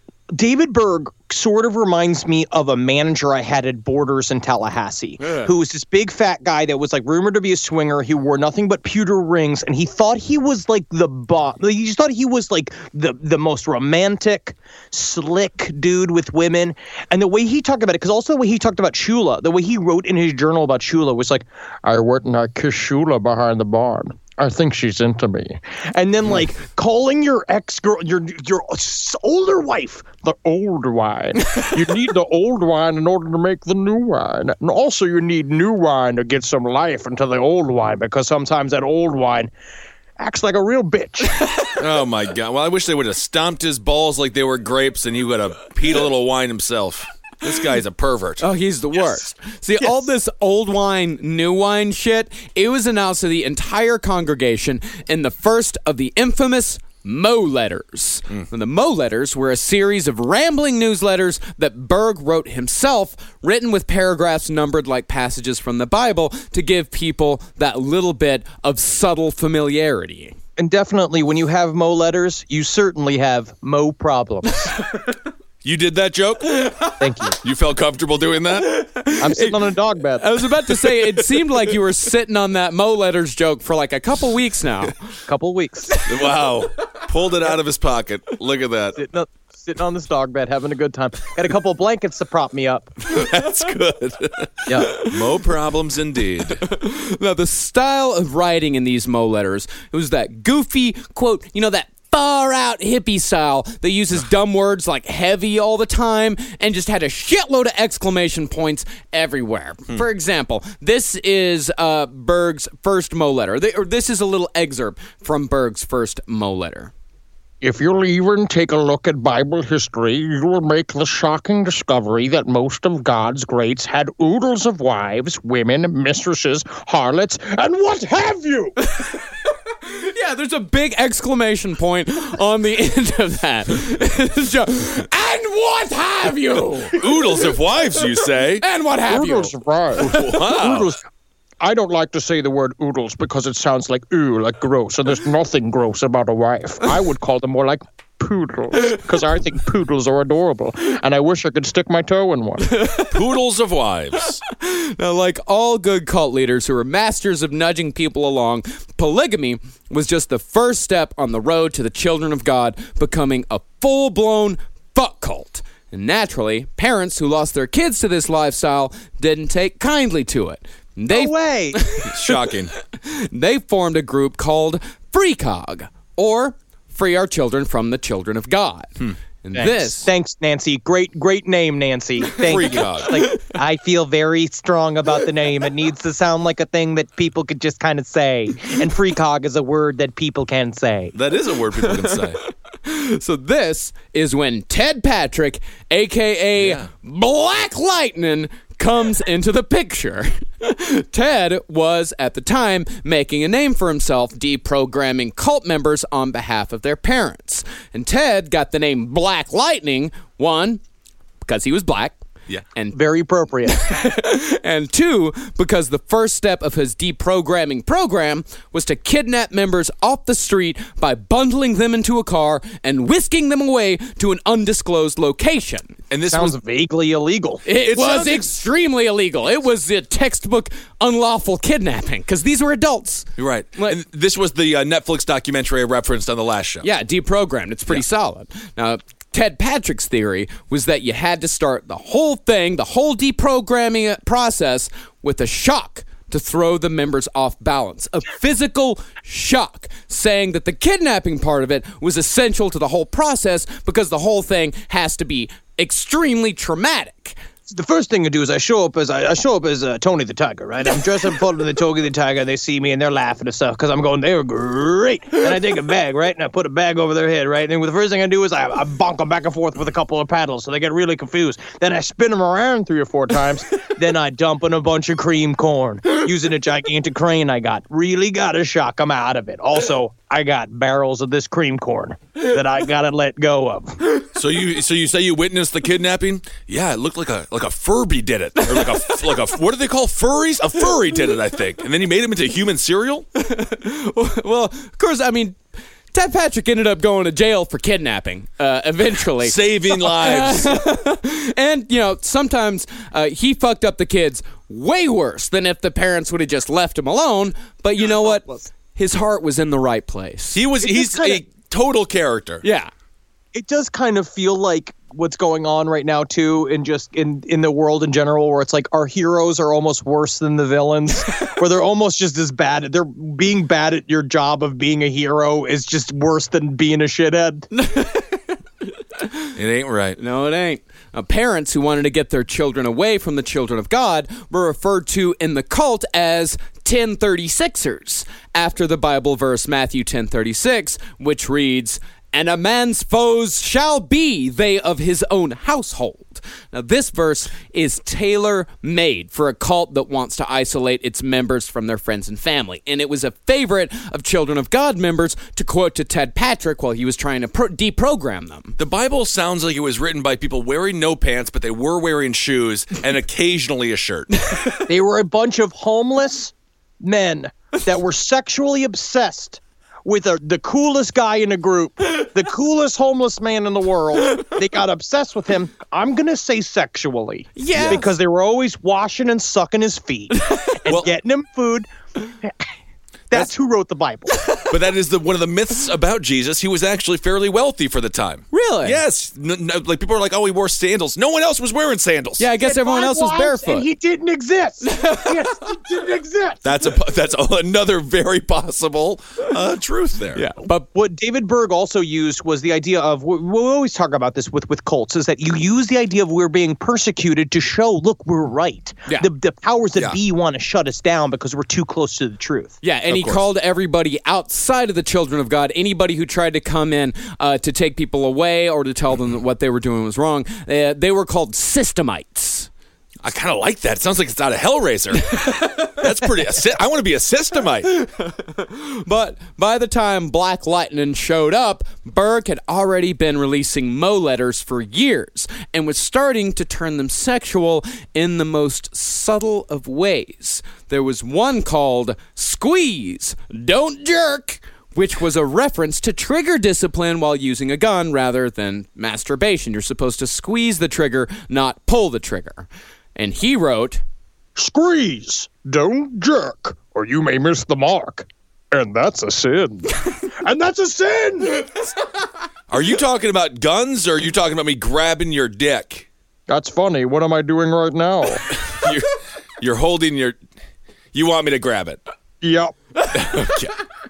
David Berg sort of reminds me of a manager I had at Borders in Tallahassee, Yeah. who was this big fat guy that was like rumored to be a swinger. He wore nothing but pewter rings, and he thought he was like the boss. He just thought he was like the the most romantic, slick dude with women. And the way he talked about it, because also the way he talked about Shula, the way he wrote in his journal about Shula was like, I went and I kissed Shula behind the barn. I think she's into me. And then, like, calling your ex-girl, your your older wife, the old wine. You need the old wine in order to make the new wine. And also you need new wine to get some life into the old wine, because sometimes that old wine acts like a real bitch. Oh, my God. Well, I wish they would have stomped his balls like they were grapes and he would have peed a little wine himself. This guy's a pervert. Oh, he's the worst. See, all this old wine, new wine shit, it was announced to the entire congregation in the first of the infamous Mo letters. Mm. And the Mo letters were a series of rambling newsletters that Berg wrote himself, written with paragraphs numbered like passages from the Bible to give people that little bit of subtle familiarity. And definitely, when you have Mo letters, you certainly have Mo problems. You did that joke? Thank you. You felt comfortable doing that? I'm sitting on a dog bed. I was about to say, it seemed like you were sitting on that Mo letters joke for like a couple weeks now. Couple weeks. Wow. Pulled it out of his pocket. Look at that. Sitting on, sitting on this dog bed, having a good time. Got a couple of blankets to prop me up. That's good. Yeah. Mo problems indeed. Now, the style of writing in these Mo letters, it was that goofy, quote, you know, that far-out hippie style that uses dumb words like heavy all the time and just had a shitload of exclamation points everywhere. Hmm. For example, this is uh, Berg's first Mo letter. They, or this is a little excerpt from Berg's first Mo letter. If you'll even take a look at Bible history, you will make the shocking discovery that most of God's greats had oodles of wives, women, mistresses, harlots, and what have you! Yeah, there's a big exclamation point on the end of that. It's just, and what have you? Oodles of wives, you say? And what have you? Oodles of wives. Wow. Oodles. I don't like to say the word oodles because it sounds like ooh, like gross, and there's nothing gross about a wife. I would call them more like poodles, because I think poodles are adorable, and I wish I could stick my toe in one. Poodles of wives. Now, like all good cult leaders who are masters of nudging people along, polygamy was just the first step on the road to the children of God becoming a full-blown fuck cult. And naturally, parents who lost their kids to this lifestyle didn't take kindly to it. They, No way! Shocking. they formed a group called FreeCog, or Free Our Children from the Children of God. Hmm. And Thanks. this, Thanks, Nancy. Great, great name, Nancy. Thank you. Precog. Like, I feel very strong about the name. It needs to sound like a thing that people could just kind of say. And precog is a word that people can say. That is a word people can say. so this is when Ted Patrick, a k a. Yeah. Black Lightning, comes into the picture. Ted was, at the time, making a name for himself, deprogramming cult members on behalf of their parents. And Ted got the name Black Lightning, one, because he was black. Yeah. And Very appropriate. and two, because the first step of his deprogramming program was to kidnap members off the street by bundling them into a car and whisking them away to an undisclosed location. And this Sounds was vaguely illegal. It, It was sounds ex- extremely illegal. It was a textbook unlawful kidnapping because these were adults. right. Like- and this was the uh, Netflix documentary I referenced on the last show. Yeah, deprogrammed. It's pretty solid. Now, Ted Patrick's theory was that you had to start the whole thing, the whole deprogramming process, with a shock to throw the members off balance. A physical shock, saying that the kidnapping part of it was essential to the whole process because the whole thing has to be extremely traumatic. The first thing I do is I show up as I, I show up as uh, Tony the Tiger, right? I'm dressed up full of the Tony the Tiger. They see me and they're laughing and stuff because I'm going, they were great. And I take a bag, right? And I put a bag over their head, right? And the first thing I do is I, I bonk them back and forth with a couple of paddles so they get really confused. Then I spin them around three or four times. Then I dump in a bunch of cream corn using a gigantic crane I got. Really got to shock them out of it. Also, I got barrels of this cream corn that I got to let go of. So you so you say you witnessed the kidnapping? Yeah, it looked like a like a Furby did it, or like a like a what do they call furries? A furry did it, I think. And then he made him into human cereal. Well, of course, I mean, Ted Patrick ended up going to jail for kidnapping uh, eventually. Saving lives. And, you know, sometimes uh, he fucked up the kids way worse than if the parents would have just left him alone. But you know what? His heart was in the right place. He was he's kinda- a total character. Yeah. It does kind of feel like what's going on right now too, in just in in the world in general, where it's like our heroes are almost worse than the villains, where they're almost just as bad. They're being bad at your job of being a hero is just worse than being a shithead. It ain't right. No, it ain't. Uh, parents who wanted to get their children away from the children of God were referred to in the cult as ten thirty-sixers, after the Bible verse Matthew ten thirty-six, which reads, "And a man's foes shall be they of his own household." Now, this verse is tailor-made for a cult that wants to isolate its members from their friends and family. And it was a favorite of Children of God members to quote to Ted Patrick while he was trying to pro- deprogram them. The Bible sounds like it was written by people wearing no pants, but they were wearing shoes and occasionally a shirt. They were a bunch of homeless men that were sexually obsessed with a, the coolest guy in the group, the coolest homeless man in the world. They got obsessed with him. I'm going to say sexually. Yes. Because they were always washing and sucking his feet and Well- getting him food. That's who wrote the Bible. But that is the one of the myths about Jesus. He was actually fairly wealthy for the time. Really? Yes. N- n- like people are like, oh, he wore sandals. No one else was wearing sandals. Yeah, I guess everyone Five else was wives, barefoot. And he didn't exist. Yes, he didn't exist. That's a that's another very possible uh, truth there. Yeah, but What David Berg also used was the idea of, we we always talk about this with, with cults, is that you use the idea of we're being persecuted to show, look, we're right. Yeah. The, the powers that Yeah. be want to shut us down because we're too close to the truth. yeah, and he course. called everybody outside of the children of God, anybody who tried to come in uh, to take people away or to tell them that what they were doing was wrong, uh, they were called systemites. I kind of like that. It sounds like it's out of Hellraiser. That's pretty. a sy- I want to be a systemite. But by the time Black Lightning showed up, Berg had already been releasing Mo letters for years and was starting to turn them sexual in the most subtle of ways. There was one called Squeeze, Don't Jerk, which was a reference to trigger discipline while using a gun rather than masturbation. You're supposed to squeeze the trigger, not pull the trigger. And he wrote, Squeeze, don't jerk, or you may miss the mark. And that's a sin. And that's a sin! Are you talking about guns or are you talking about me grabbing your dick? That's funny. What am I doing right now? You're, you're holding your. You want me to grab it? Yep. Okay.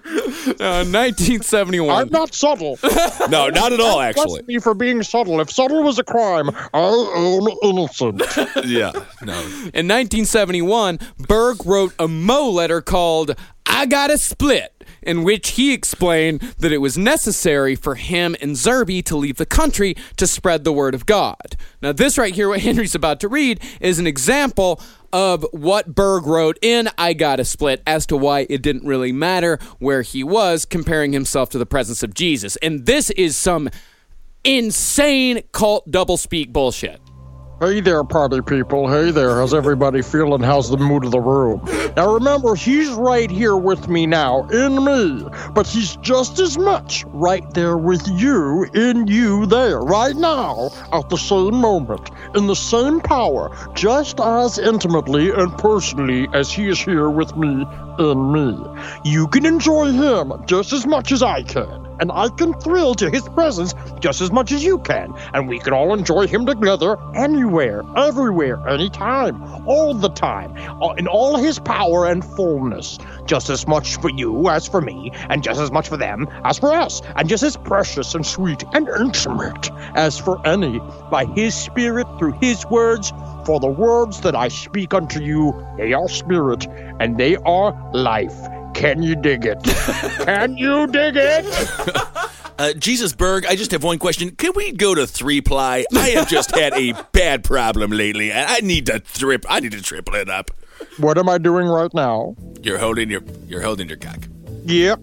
Uh, nineteen seventy-one. I'm not subtle. No, not at all, actually. Bless me for being subtle. If subtle was a crime, I am innocent. Yeah, no. In nineteen seventy-one, Berg wrote a Mo letter called I Gotta Split, in which he explained that it was necessary for him and Zerby to leave the country to spread the word of God. Now, this right here, what Henry's about to read, is an example of what Berg wrote in I Gotta Split as to why it didn't really matter where he was, comparing himself to the presence of Jesus. And this is some insane cult doublespeak bullshit. Hey there, party people. Hey there. How's everybody feeling? How's the mood of the room? Now remember, he's right here with me now, in me. But he's just as much right there with you, in you there, right now, at the same moment, in the same power, just as intimately and personally as he is here with me, in me. You can enjoy him just as much as I can. And I can thrill to his presence just as much as you can. And we can all enjoy him together anywhere, everywhere, anytime, all the time, in all his power and fullness. Just as much for you as for me, and just as much for them as for us, and just as precious and sweet and intimate as for any, by his Spirit through his words. For the words that I speak unto you, they are spirit, and they are life. Can you dig it? Can you dig it? Uh, Jesus Berg, I just have one question. Can we go to three ply? I have just had a bad problem lately, and I need to trip. I need to triple it up. What am I doing right now? You're holding your. You're holding your cock. Yep.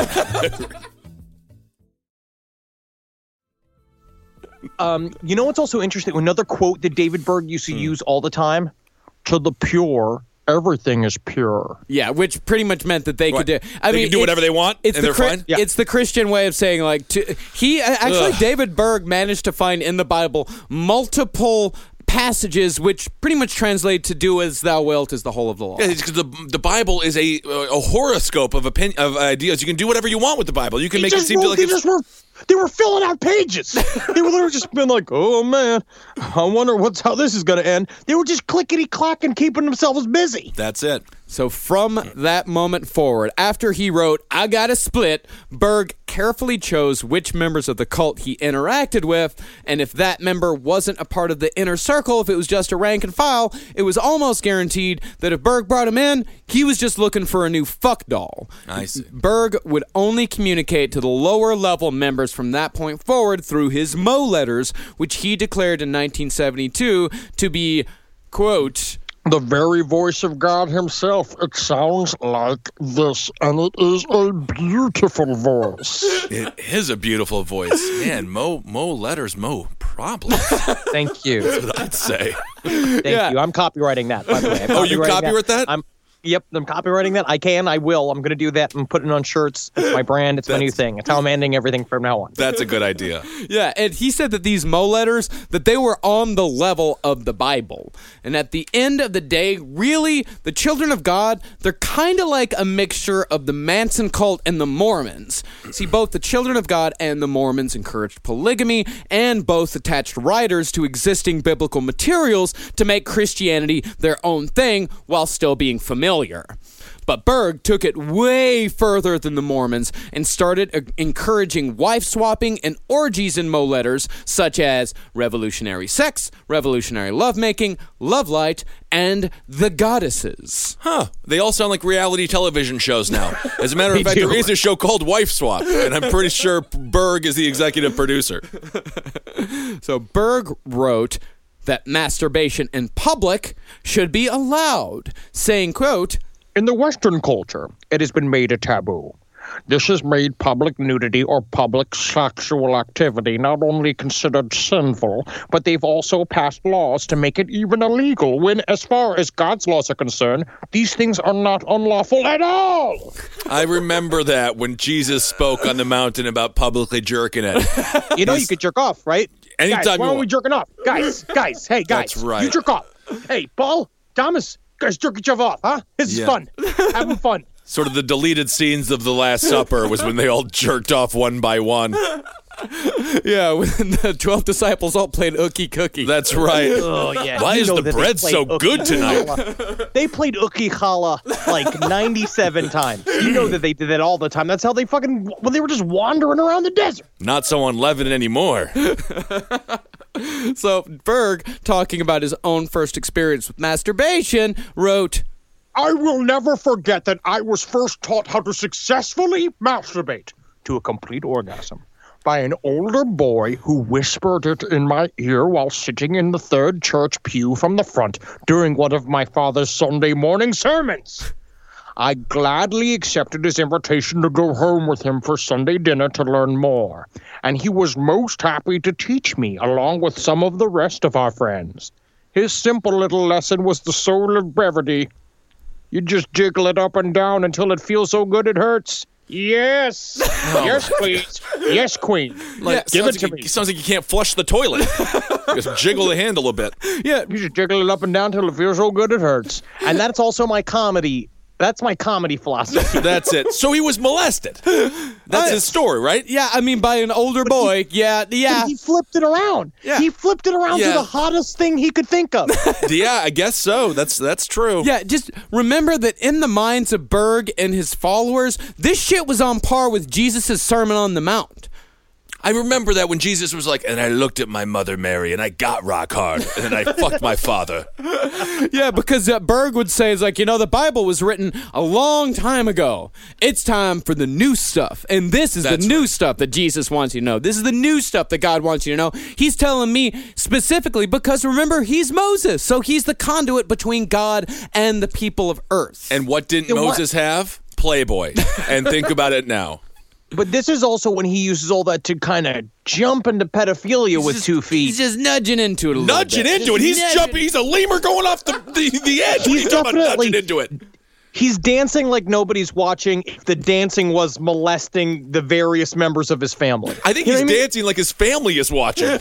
um, you know what's also interesting? Another quote that David Berg used to Hmm. use all the time: "To the pure, everything is pure." Yeah, which pretty much meant that they What? could do. I They mean, can do whatever it's- they want, It's and the they're Chri- fine? Yeah. It's the Christian way of saying like to, he actually Ugh. David Berg managed to find in the Bible multiple passages which pretty much translate to "do as thou wilt" is the whole of the law. Yeah, because the the Bible is a a horoscope of opinion of ideas. You can do whatever you want with the Bible. You can They make it just seem to wrote- like they it's. just were they were filling out pages. They were literally just been like, "Oh man, I wonder what's how this is going to end." They were just clickety clacking, keeping themselves busy. That's it. So from that moment forward, after he wrote I Gotta Split, Berg carefully chose which members of the cult he interacted with, and if that member wasn't a part of the inner circle, if it was just a rank and file, it was almost guaranteed that if Berg brought him in, he was just looking for a new fuck doll. I see. Berg would only communicate to the lower level members from that point forward through his Mo letters, which he declared in nineteen seventy-two to be, quote, The very voice of God himself. It sounds like this, and it is a beautiful voice. It is a beautiful voice. Man, Mo Mo letters, Mo problems. Thank you. That's what I'd say. Thank Yeah. you. I'm copywriting that, by the way. I'm Oh, you copywriting copyright that? I'm, yep, I'm copywriting that. I can, I will. I'm going to do that and put it on shirts. It's my brand. It's my new That's- thing. It's how I'm ending everything from now on. That's a good idea. Yeah, and he said that these Mo letters, that they were on the level of the Bible. And at the end of the day, really, the children of God, they're kind of like a mixture of the Manson cult and the Mormons. See, both the children of God and the Mormons encouraged polygamy, and both attached writers to existing biblical materials to make Christianity their own thing while still being familiar. But Berg took it way further than the Mormons and started uh, encouraging wife swapping and orgies in Mo letters, such as revolutionary sex, revolutionary lovemaking, love light, and the goddesses. Huh. They all sound like reality television shows now. As a matter of They fact, do. there is a show called Wife Swap, and I'm pretty sure Berg is the executive producer. So Berg wrote that masturbation in public should be allowed, saying, quote, In the Western culture, it has been made a taboo. This has made public nudity or public sexual activity not only considered sinful, but they've also passed laws to make it even illegal when, as far as God's laws are concerned, these things are not unlawful at all. I remember that when Jesus spoke on the mountain about publicly jerking it. You know you could jerk off, right? Anytime guys, you why aren't we want. jerking off? Guys, guys, hey, guys. That's right. You jerk off. Hey, Paul, Thomas, guys, jerk each other off, huh? This Yeah. is fun. Having fun. Sort of the deleted scenes of The Last Supper was when they all jerked off one by one. Yeah, when the twelve disciples all played Ookie Cookie. That's right. Oh, yeah. Why You is know the that they bread played so Ookie good tonight? Chala. They played Ookie Chala like ninety-seven times. You know that they did that all the time. That's how they fucking, well, they were just wandering around the desert. Not so unleavened anymore. So Berg, talking about his own first experience with masturbation, wrote, I will never forget that I was first taught how to successfully masturbate to a complete orgasm by an older boy who whispered it in my ear while sitting in the third church pew from the front during one of my father's Sunday morning sermons. I gladly accepted his invitation to go home with him for Sunday dinner to learn more, and he was most happy to teach me along with some of the rest of our friends. His simple little lesson was the soul of brevity. You just jiggle it up and down until it feels so good it hurts. Yes. Yes, please. Yes, queen. Like, Give it sounds to like me. you- Sounds like you can't flush the toilet. Just jiggle the handle a bit. yeah, You just jiggle it up and down until it feels so good it hurts. And that's also my comedy. That's my comedy philosophy. That's it. So he was molested. That's his story, right? yeah, I mean, by an older boy. Yeah, yeah. He flipped it around. Yeah. He flipped it around Yeah. to the hottest thing he could think of. Yeah, I guess so. That's that's true. Yeah, just remember that in the minds of Berg and his followers, this shit was on par with Jesus' Sermon on the Mount. I remember that when Jesus was like, and I looked at my mother Mary, and I got rock hard, and then I fucked my father. Yeah, because uh, Berg would say, it's like, you know, the Bible was written a long time ago. It's time for the new stuff. And this is That's the new right. stuff that Jesus wants you to know. This is the new stuff that God wants you to know. He's telling me specifically because, remember, he's Moses. So he's the conduit between God and the people of earth. And what didn't what? Moses have? Playboy. And think about it now. But this is also when he uses all that to kind of jump into pedophilia with two feet. He's just nudging into it a little Nudging bit. into it. He's Just jumping. He's a lemur going off the, the, the edge. What are He's you talking about definitely- nudging into it? He's dancing like nobody's watching if the dancing was molesting the various members of his family. I think You he's know what I mean? dancing like his family is watching.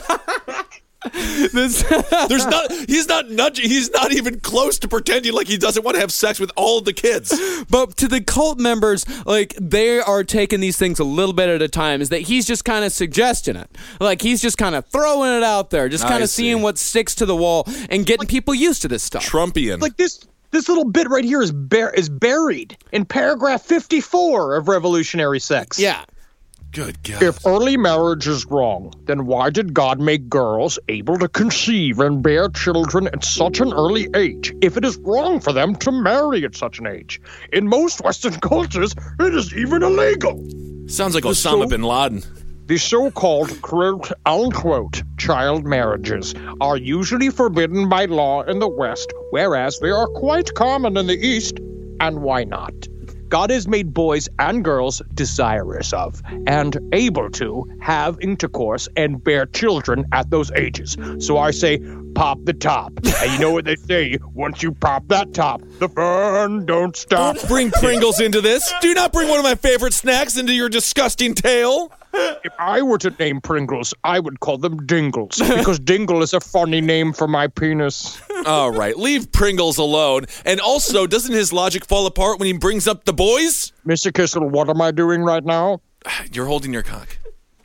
This- There's not. He's not nudging. He's not even close to pretending like he doesn't want to have sex with all of the kids. But to the cult members, like, they are taking these things a little bit at a time, is that he's just kind of suggesting it. Like, he's just kind of throwing it out there, just kind I of seeing see. what sticks to the wall and getting people used to this stuff. Trumpian. Like this this little bit right here is bar- is buried in paragraph fifty-four of Revolutionary Sex. Yeah. Good God. If early marriage is wrong, then why did God make girls able to conceive and bear children at such an early age if it is wrong for them to marry at such an age? In most Western cultures, it is even illegal. Sounds like Osama so- bin Laden. The so-called quote unquote child marriages are usually forbidden by law in the West, whereas they are quite common in the East. And why not? God has made boys and girls desirous of and able to have intercourse and bear children at those ages. So I say, pop the top. And you know what they say? Once you pop that top, the fun don't stop. Don't bring Pringles into this. Do not bring one of my favorite snacks into your disgusting tale. If I were to name Pringles, I would call them Dingles, because Dingle is a funny name for my penis. All right, leave Pringles alone. And also, doesn't his logic fall apart when he brings up the boys? Mister Kissel, what am I doing right now? You're holding your cock.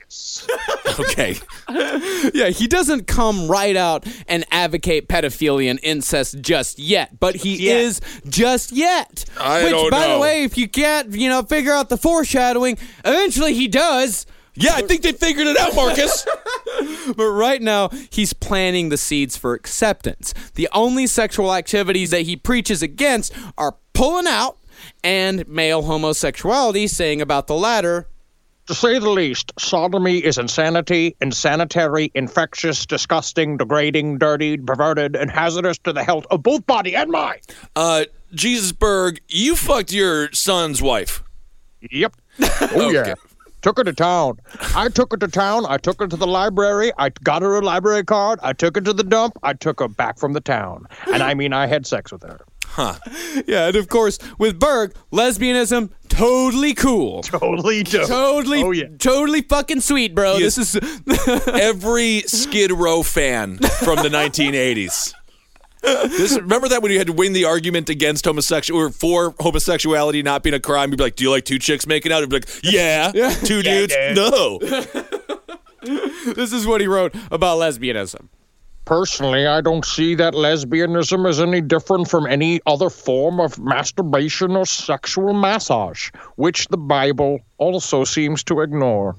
Okay. Yeah, he doesn't come right out and advocate pedophilia and incest just yet, but he yet. is just yet. I Which, don't by know. the way, if you can't, you know, figure out the foreshadowing, eventually he does. Yeah, I think they figured it out, Marcus. But right now, he's planting the seeds for acceptance. The only sexual activities that he preaches against are pulling out and male homosexuality, saying about the latter, To say the least, sodomy is insanity, insanitary, infectious, disgusting, degrading, dirty, perverted, and hazardous to the health of both body and mind. Uh, Jesus Berg, you fucked your son's wife. Yep. Oh, yeah. Okay. Took her to town. I took her to town. I took her to the library. I got her a library card. I took her to the dump. I took her back from the town. And I mean, I had sex with her. yeah, and of course, with Berg, lesbianism, totally cool. Totally dope. Totally, Oh, yeah. totally fucking sweet, bro. He This is Every Skid Row fan from the nineteen eighties. This, remember that when you had to win the argument against homosexual or for homosexuality not being a crime, you'd be like, "Do you like two chicks making out?" You'd be like, "Yeah, Yeah. two Yeah, dudes, dude. no." This is what he wrote about lesbianism. Personally, I don't see that lesbianism is any different from any other form of masturbation or sexual massage, which the Bible also seems to ignore.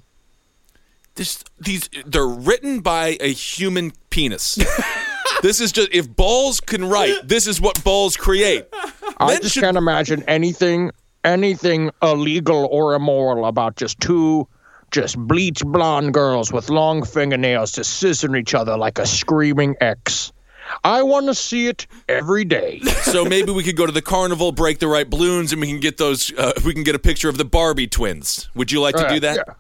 This, these, they're written by a human penis. This is just, if balls can write, this is what balls create. I Men just should- can't imagine anything, anything illegal or immoral about just two just bleach blonde girls with long fingernails just scissoring each other like a screaming ex. I want to see it every day. So maybe we could go to the carnival, break the right balloons, and we can get those. Uh, we can get a picture of the Barbie twins. Would you like to Uh, do that? Yeah.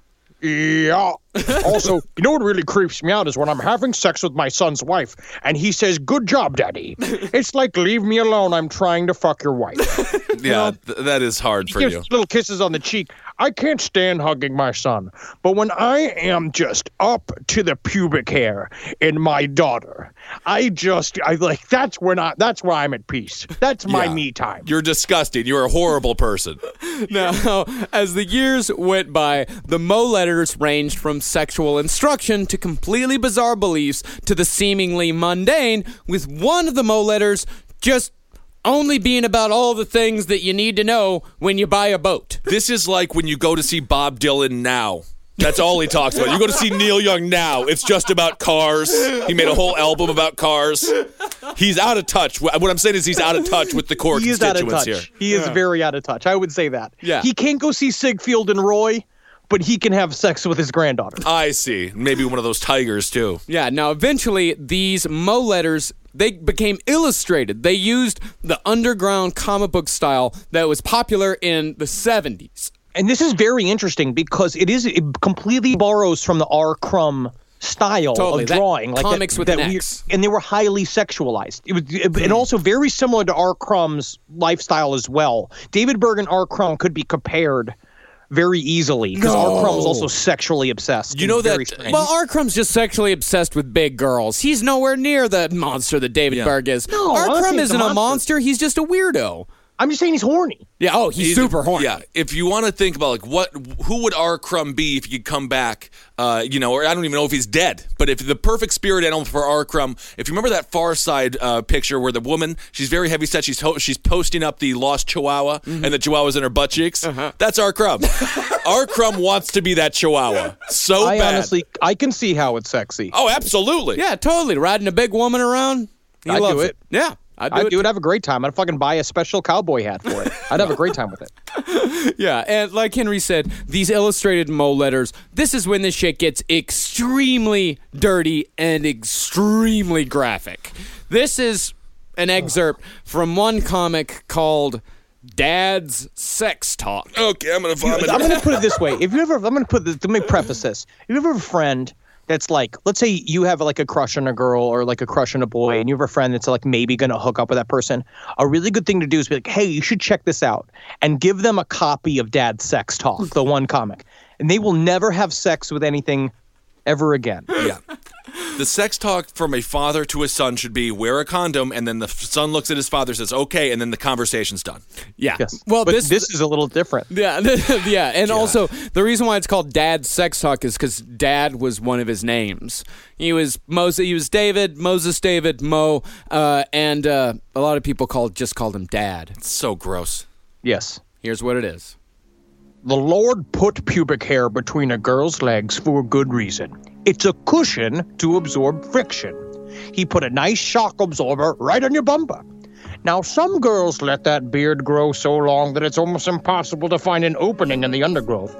Yeah. Also, you know what really creeps me out is when I'm having sex with my son's wife and he says, "Good job, Daddy." It's like, leave me alone. I'm trying to fuck your wife. Yeah, th- that is hard He for gives you. little kisses on the cheek. I can't stand hugging my son. But when I am just up to the pubic hair in my daughter, I just, I like, that's when I, that's where I'm at peace. That's my Yeah. me time. You're disgusting. You're a horrible person. Now, as the years went by, the Mo letters ranged from sexual instruction to completely bizarre beliefs to the seemingly mundane, with one of the Mo letters just only being about all the things that you need to know when you buy a boat. This is like when you go to see Bob Dylan now. That's all he talks about. You go to see Neil Young now. It's just about cars. He made a whole album about cars. He's out of touch. What I'm saying is he's out of touch with the core He is out of constituents touch. here. He is very out of touch. I would say that. Yeah. He can't go see Sigfield and Roy, but he can have sex with his granddaughter. I see. Maybe one of those tigers, too. Yeah, now eventually these Mo letters, they became illustrated. They used the underground comic book style that was popular in the seventies. And this is very interesting because it is it completely borrows from the R. Crumb style Totally, of that drawing, like comics that, with that an we- X. and they were highly sexualized. It was, it- and also very similar to R. Crumb's lifestyle as well. David Berg and R. Crumb could be compared very easily because R. Crumb was also sexually obsessed. You and know that- very strange. Well, R. Crumb's just sexually obsessed with big girls. He's nowhere near the monster that David Yeah. Berg is. No, I'm R. not Crumb saying he's a isn't a monster. monster. He's just a weirdo. I'm just saying he's horny. Yeah, oh, he's, He's- super horny. Yeah, if you want to think about like what, who would R. Crumb be if he could come back? Uh, you know, or I don't even know if he's dead. But if the perfect spirit animal for R. Crumb, if you remember that Far Side uh, picture where the woman, she's very heavy set, she's ho- she's posting up the lost Chihuahua, and the Chihuahua's in her butt cheeks. That's R. Crumb. R. Crumb wants to be that Chihuahua so I bad. honestly, I can see how it's sexy. oh, absolutely. Yeah, totally. Riding a big woman around. He I'd do loves it. Yeah, I'd do I'd it. do it. Have a great time. I'd fucking buy a special cowboy hat for it. I'd have a great time with it. Yeah, and like Henry said, these illustrated Mo letters, this is when this shit gets extremely dirty and extremely graphic. This is an excerpt from one comic called Dad's Sex Talk. Okay, I'm gonna vomit. I'm going to put it this way. If you ever, I'm going to put this, let me preface this. If you ever have a friend that's like, let's say you have like a crush on a girl or like a crush on a boy, and you have a friend that's like maybe going to hook up with that person, a really good thing to do is be like, hey, you should check this out, and give them a copy of Dad's Sex Talk, the one comic. And they will never have sex with anything ever again. Yeah. The sex talk from a father to a son should be wear a condom, and then the son looks at his father, says okay, and then the conversation's done. Yeah. Yes. Well, but this, this, is a little different. yeah, yeah, and also the reason why it's called Dad's Sex Talk is because Dad was one of his names. He was Moses. He was David, Moses, David, Mo, uh, and uh, a lot of people called just called him Dad. It's so gross. Yes. Here's what it is. The Lord put pubic hair between a girl's legs for a good reason. It's a cushion to absorb friction. He put a nice shock absorber right on your bumper. Now, some girls let that beard grow so long that it's almost impossible to find an opening in the undergrowth.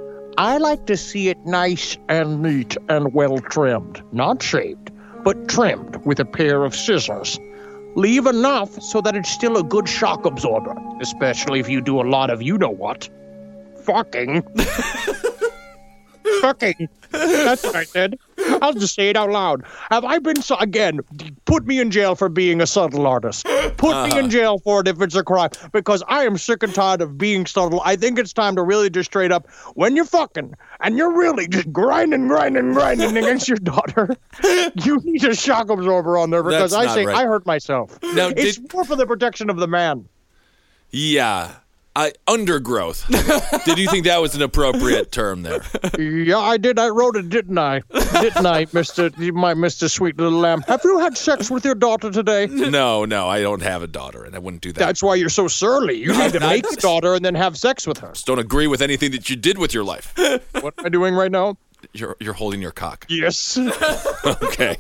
I like to see it nice and neat and well trimmed. Not shaved, but trimmed with a pair of scissors. Leave enough so that it's still a good shock absorber, especially if you do a lot of you-know-what. Fucking. Fucking. That's what I said. I'll just say it out loud. Have I been so again? Put me in jail for being a subtle artist. Put uh-huh. me in jail for it if it's a crime, because I am sick and tired of being subtle. I think it's time to really just straight up, when you're fucking and you're really just grinding, grinding, grinding against your daughter, you need a shock absorber on there, because That's I not say right. I hurt myself. Now, it's did- more for the protection of the man. Yeah. I, undergrowth. Did you think that was an appropriate term there? Yeah, I did. I wrote it, didn't I? Didn't I, Mister My Mister Sweet Little Lamb? Have you had sex with your daughter today? No, no, I don't have a daughter, and I wouldn't do that. That's why you're so surly. You need to make a daughter and then have sex with her. Just don't agree with anything that you did with your life. What am I doing right now? You're you're holding your cock. Yes. Okay.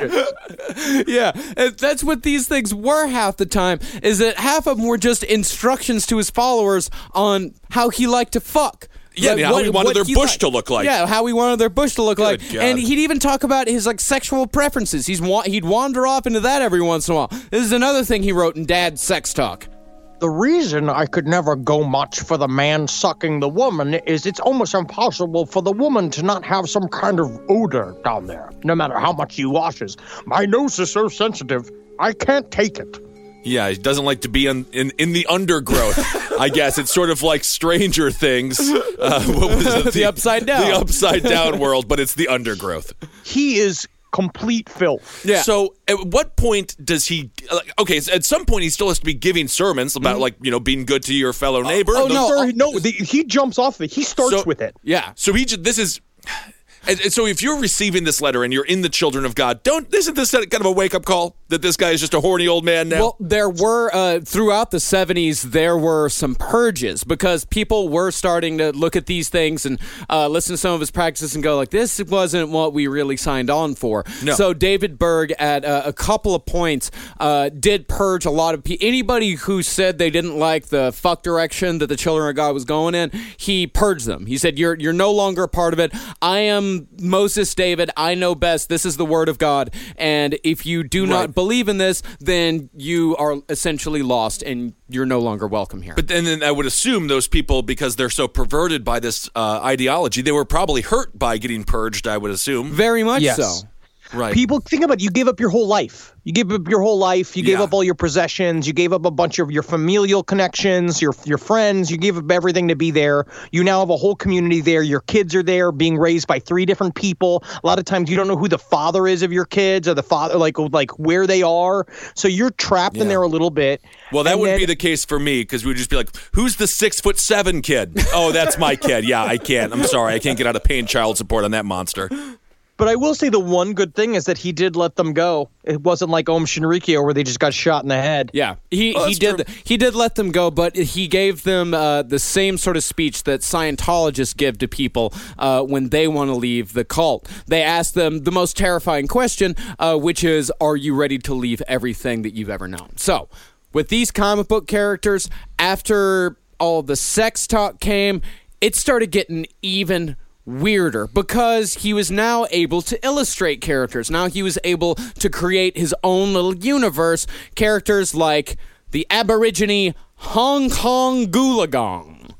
Yeah, and that's what these things were half the time, is that half of them were just instructions to his followers on how he liked to fuck. Yeah, Like, how what- he wanted what their he bush liked. to look like. Yeah, how he wanted their bush to look like. God. And he'd even talk about his like sexual preferences. He's wa- He'd wander off into that every once in a while. This is another thing he wrote in Dad's Sex Talk. The reason I could never go much for the man sucking the woman is it's almost impossible for the woman to not have some kind of odor down there, no matter how much he washes. My nose is so sensitive, I can't take it. Yeah, he doesn't like to be in, in, in the undergrowth, I guess. It's sort of like Stranger Things. Uh, what was it? The Upside Down. The Upside Down world, but it's the undergrowth. He is complete filth. Yeah. So at what point does he, like, okay, so at some point he still has to be giving sermons about, like, you know, being good to your fellow neighbor. oh, Those- no. Sir, no, the, he jumps off it. He starts So- with it. Yeah. So he, ju- this is... And, and so if you're receiving this letter and you're in the children of God, don't isn't this kind of a wake-up call that this guy is just a horny old man now? Well, there were, uh, throughout the seventies, there were some purges because people were starting to look at these things and uh, listen to some of his practices and go like, this wasn't what we really signed on for. No. So David Berg, at uh, a couple of points, uh, did purge a lot of people. Anybody who said they didn't like the fuck direction that the children of God was going in, he purged them. He said, you're, you're no longer a part of it. I am Moses David, I know best. This is the word of God. And if you do not Right. believe in this, then you are essentially lost and you're no longer welcome here. But then, then I would assume those people, because they're so perverted by this uh, ideology, they were probably hurt by getting purged, I would assume. Very much Yes. so. Right. People, think about it. You gave up your whole life. You gave up your whole life. You gave Yeah. up all your possessions. You gave up a bunch of your familial connections, your your friends. You gave up everything to be there. You now have a whole community there. Your kids are there, being raised by three different people. A lot of times you don't know who the father is of your kids or the father, like like where they are. So you're trapped in Yeah. there a little bit. Well, that And wouldn't then- be the case for me, because we would just be like, who's the six foot seven kid? Oh, that's my kid. Yeah, I can't. I'm sorry. I can't get out of paying child support on that monster. But I will say the one good thing is that he did let them go. It wasn't like Om Shinrikyo where they just got shot in the head. Yeah, he Oh, he that's did true. he did let them go, but he gave them uh, the same sort of speech that Scientologists give to people uh, when they want to leave the cult. They ask them the most terrifying question, uh, which is, "Are you ready to leave everything that you've ever known?" So, with these comic book characters, after all the sex talk came, it started getting even weirder because he was now able to illustrate characters. Now he was able to create his own little universe. Characters like the Aborigine Hong Kong Goolagong.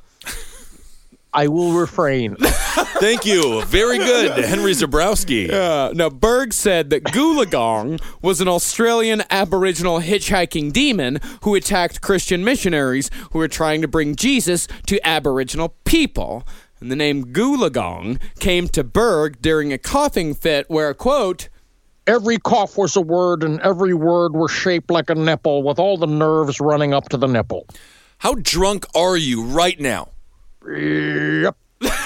I will refrain. Thank you. Very good, Henry Zabrowski. Uh, now, Berg said that Goolagong was an Australian Aboriginal hitchhiking demon who attacked Christian missionaries who were trying to bring Jesus to Aboriginal people. And the name Goolagong came to Berg during a coughing fit where, quote, Every cough was a word, and every word was shaped like a nipple, with all the nerves running up to the nipple. How drunk are you right now? Yep.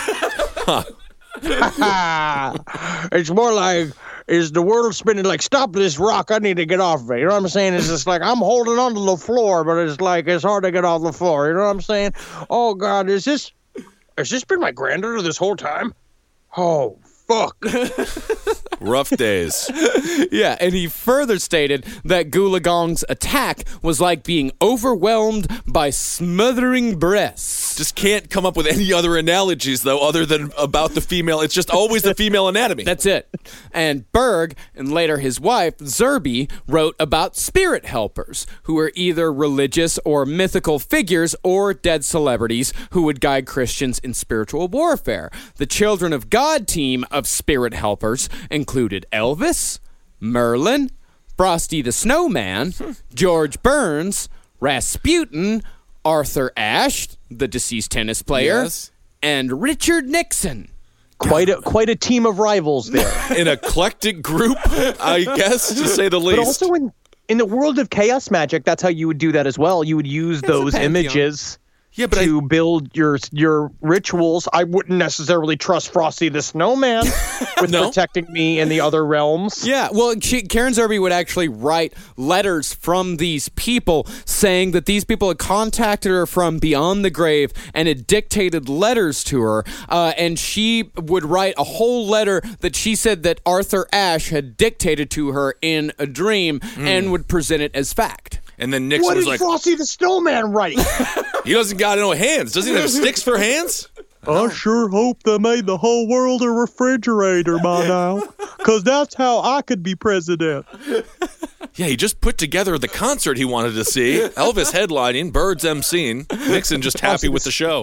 It's more like, is the world spinning? Like, stop this rock, I need to get off of it. You know what I'm saying? It's just like, I'm holding onto the floor, but it's like, it's hard to get off the floor. You know what I'm saying? Oh, God, is this, has this been my granddaughter this whole time? Oh, fuck. Rough days. Yeah, and he further stated that Goolagong's attack was like being overwhelmed by smothering breasts. Just can't come up with any other analogies, though, other than about the female. It's just always the female anatomy. That's it. And Berg, and later his wife, Zerby, wrote about spirit helpers, who were either religious or mythical figures or dead celebrities who would guide Christians in spiritual warfare. The Children of God team of spirit helpers included Elvis, Merlin, Frosty the Snowman, George Burns, Rasputin, Arthur Ashe, the deceased tennis player, Yes. and Richard Nixon. Quite a, quite a team of rivals there. An eclectic group, I guess, to say the least. But also in, in the world of chaos magic, that's how you would do that as well. You would use a those pantheon. images. Yeah, but to build your your rituals. I wouldn't necessarily trust Frosty the Snowman with No? protecting me in the other realms. Yeah, well, she, Karen Zerby would actually write letters from these people saying that these people had contacted her from beyond the grave and had dictated letters to her. Uh, and she would write a whole letter that she said that Arthur Ashe had dictated to her in a dream and would present it as fact. And then Nixon What was did like, Frosty the Snowman write? he doesn't got no hands. Doesn't he have sticks for hands? I sure hope they made the whole world a refrigerator by now, because that's how I could be president. Yeah, he just put together the concert he wanted to see. Elvis headlining, Birds emceeing, Nixon just happy with the show.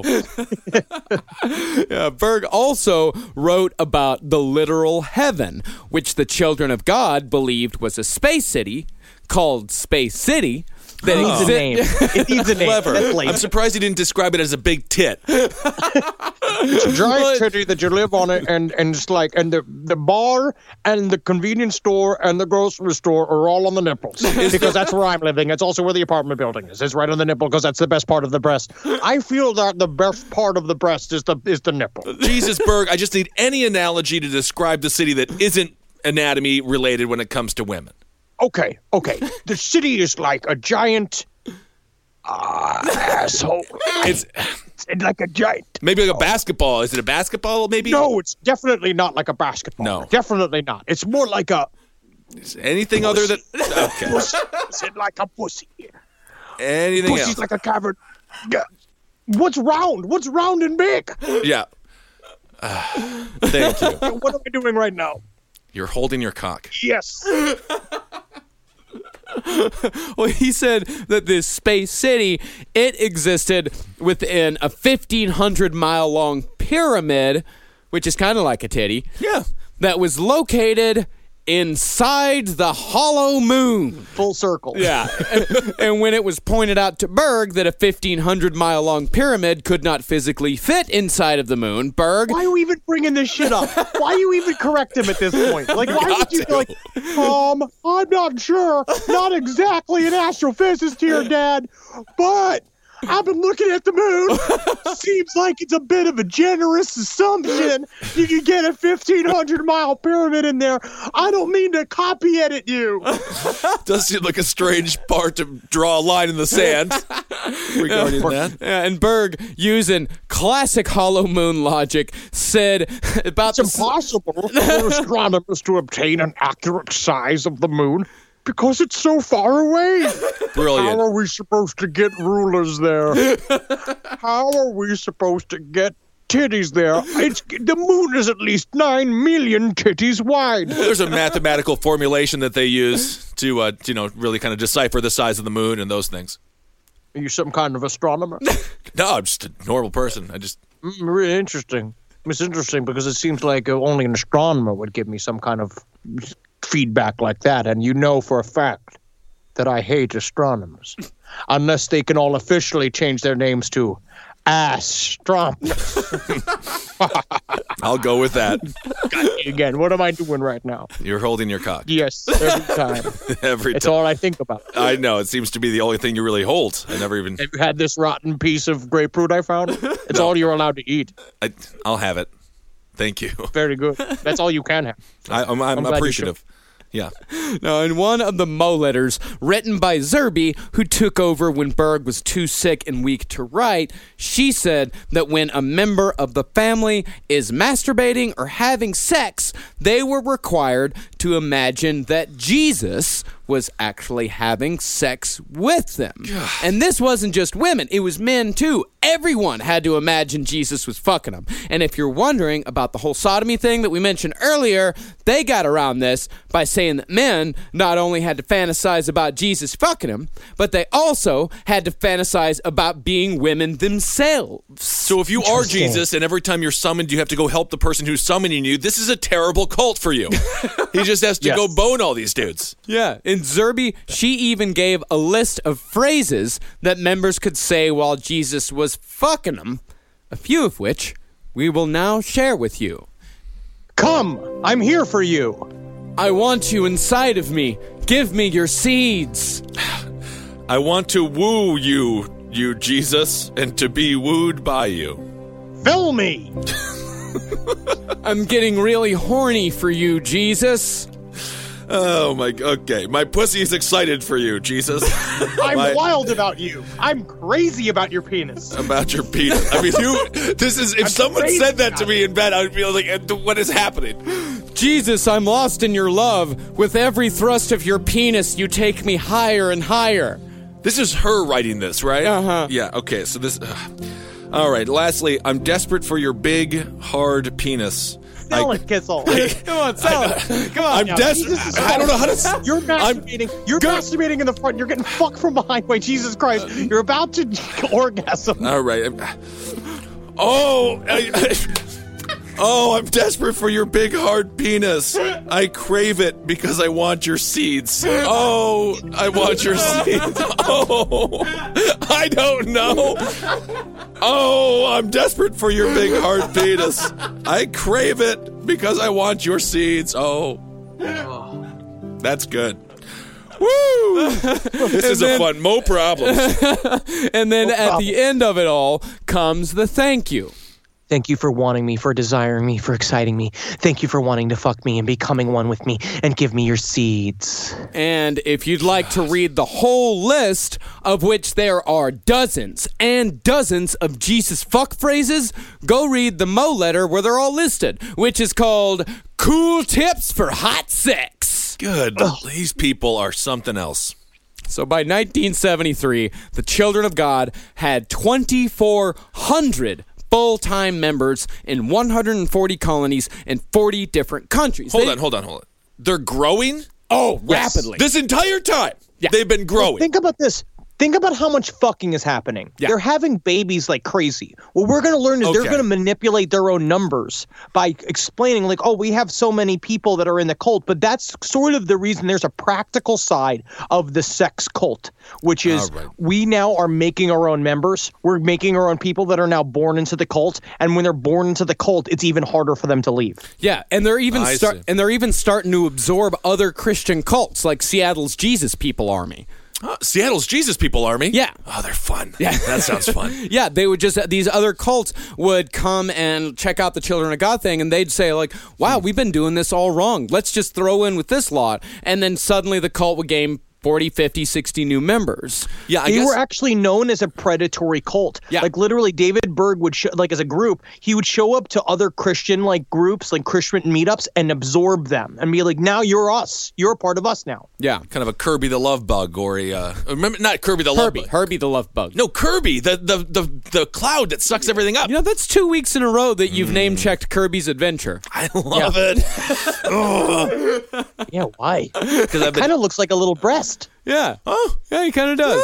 Yeah, Berg also wrote about the literal heaven, which the children of God believed was a space city called Space City. That It needs a exi- name. It needs a name. Clever. That's lazy. I'm surprised he didn't describe it as a big tit. It's a giant city that you live on it, and, and it's like, and the, the bar and the convenience store and the grocery store are all on the nipples. Because that's where I'm living. It's also where the apartment building is. It's right on the nipple because that's the best part of the breast. I feel that the best part of the breast is the is the nipple. Jesus, Berg, I just need any analogy to describe the city that isn't anatomy related when it comes to women. Okay, okay. The city is like a giant uh, asshole. It's It's like a giant. maybe like a basketball. Is it a basketball, maybe? No, it's definitely not like a basketball. No. Definitely not. It's more like a Anything other than... Okay. pussy. It's like a pussy. Anything Pussy's else? like a cavern. Yeah. What's round? What's round and big? Yeah. Uh, thank you. What am I doing right now? You're holding your cock. Yes. Well, he said that this space city, it existed within a fifteen hundred mile long pyramid, which is kind of like a titty, Yeah. that was located inside the hollow moon. Full circle. Yeah. And when it was pointed out to Berg that a fifteen hundred mile long pyramid could not physically fit inside of the moon, Berg... Why are you even bringing this shit up? Why are you even correct him at this point? Like, why got would you to. be like, um, I'm not sure. Not exactly an astrophysicist here, Dad, but I've been looking at the moon. Seems like it's a bit of a generous assumption you can get a fifteen hundred mile pyramid in there. I don't mean to copy edit you. Does seem like a strange part to draw a line in the sand regarding that. Yeah, and Berg, using classic hollow moon logic, said about It's the... impossible for astronomers to obtain an accurate size of the moon because it's so far away. How Brilliant. are we supposed to get rulers there? How are we supposed to get titties there? It's the moon is at least nine million titties wide. There's a mathematical formulation that they use to, uh, you know, really kind of decipher the size of the moon and those things. Are you some kind of astronomer? No, I'm just a normal person. I just... Mm, really interesting. It's interesting because it seems like only an astronomer would give me some kind of feedback like that, and you know for a fact that I hate astronomers unless they can all officially change their names to astronomers. I'll go with that. Again, what am I doing right now? You're holding your cock. Yes, every time. Every It's time. all I think about. I know. It seems to be the only thing you really hold. I never even... Have you had this rotten piece of grapefruit I found? It's all you're allowed to eat. I, I'll have it. Thank you. Very good. That's all you can have. I, I'm, I'm, I'm glad you appreciative. Yeah. Now, in one of the Mo letters written by Zerby, who took over when Berg was too sick and weak to write, she said that when a member of the family is masturbating or having sex, they were required to imagine that Jesus was actually having sex with them. And this wasn't just women, it was men too. Everyone had to imagine Jesus was fucking them. And if you're wondering about the whole sodomy thing that we mentioned earlier, they got around this by saying that men not only had to fantasize about Jesus fucking them, but they also had to fantasize about being women themselves. So if you are Jesus and every time you're summoned you have to go help the person who's summoning you, this is a terrible cult for you. He just has to Yes. go bone all these dudes. Yeah, in Zerby, she even gave a list of phrases that members could say while Jesus was fucking them, a few of which we will now share with you. Come, I'm here for you. I want you inside of me. Give me your seeds. I want to woo you, you, Jesus, and to be wooed by you. Fill me. I'm getting really horny for you, Jesus. Oh, my... Okay, my pussy is excited for you, Jesus. I'm My- wild about you. I'm crazy about your penis. About your penis. I mean, you... This is... If I'm someone crazy said that to about me in bed, I would feel like, "Uh, what is happening? Jesus, I'm lost in your love. With every thrust of your penis, you take me higher and higher. This is her writing this, right? Uh-huh. Yeah, okay, so this... Uh, all right, lastly, I'm desperate for your big, hard penis. Sell I- it, Kissel. Come on, sell it. Come on. I'm now, desperate. Jesus is I don't know how to... s- You're I'm masturbating. You're go- masturbating in the front. You're getting fucked from behind. Wait, Jesus Christ! You're about to orgasm. All right. I'm- Oh, I, I- oh, I'm desperate for your big hard penis. I crave it because I want your seeds. Oh, I want your seeds. Oh, I don't know. Oh, I'm desperate for your big hard penis. I crave it because I want your seeds. Oh, that's good. Woo! This is a then- fun. Mo problems. And then at the end of it all comes the thank you. Thank you for wanting me, for desiring me, for exciting me. Thank you for wanting to fuck me and becoming one with me and give me your seeds. And if you'd like to read the whole list, of which there are dozens and dozens of Jesus fuck phrases, go read the Mo letter where they're all listed, which is called Cool Tips for Hot Sex. Good. These people are something else. So by nineteen seventy-three, the Children of God had twenty-four hundred full-time members in one hundred forty colonies in forty different countries. Hold They- on, hold on, hold on. They're growing? Oh, Yes. rapidly. This entire time, Yeah. they've been growing. Think about this. Think about how much fucking is happening. Yeah. They're having babies like crazy. What we're going to learn is they're Okay. going to manipulate their own numbers by explaining, like, oh, we have so many people that are in the cult. But that's sort of the reason there's a practical side of the sex cult, which is All right. we now are making our own members. We're making our own people that are now born into the cult. And when they're born into the cult, it's even harder for them to leave. Yeah, and they're even I start see. and they're even starting to absorb other Christian cults like Seattle's Jesus People Army. Huh, Seattle's Jesus People Army? Yeah. Oh, they're fun. Yeah. That sounds fun. Yeah, they would just these other cults would come and check out the Children of God thing, and they'd say like, "Wow, we've been doing this all wrong. Let's just throw in with this lot," and then suddenly the cult would gain forty, fifty, sixty new members. Yeah, I They guess. were actually known as a predatory cult. Yeah. Like literally David Berg would show, like as a group, he would show up to other Christian like groups, like Christian meetups and absorb them and be like, now you're us. You're a part of us now. Yeah, kind of a Kirby the Love Bug or a. Uh, remember, not Kirby the Love Herbie, Bug. Herbie the Love Bug. No, Kirby, the, the, the, the cloud that sucks everything up. You know, that's two weeks in a row that you've name checked Kirby's Adventure. I love it. Yeah, why? Because I've been. Kind of looks like a little breast. Yeah. Oh, yeah, he kind of does.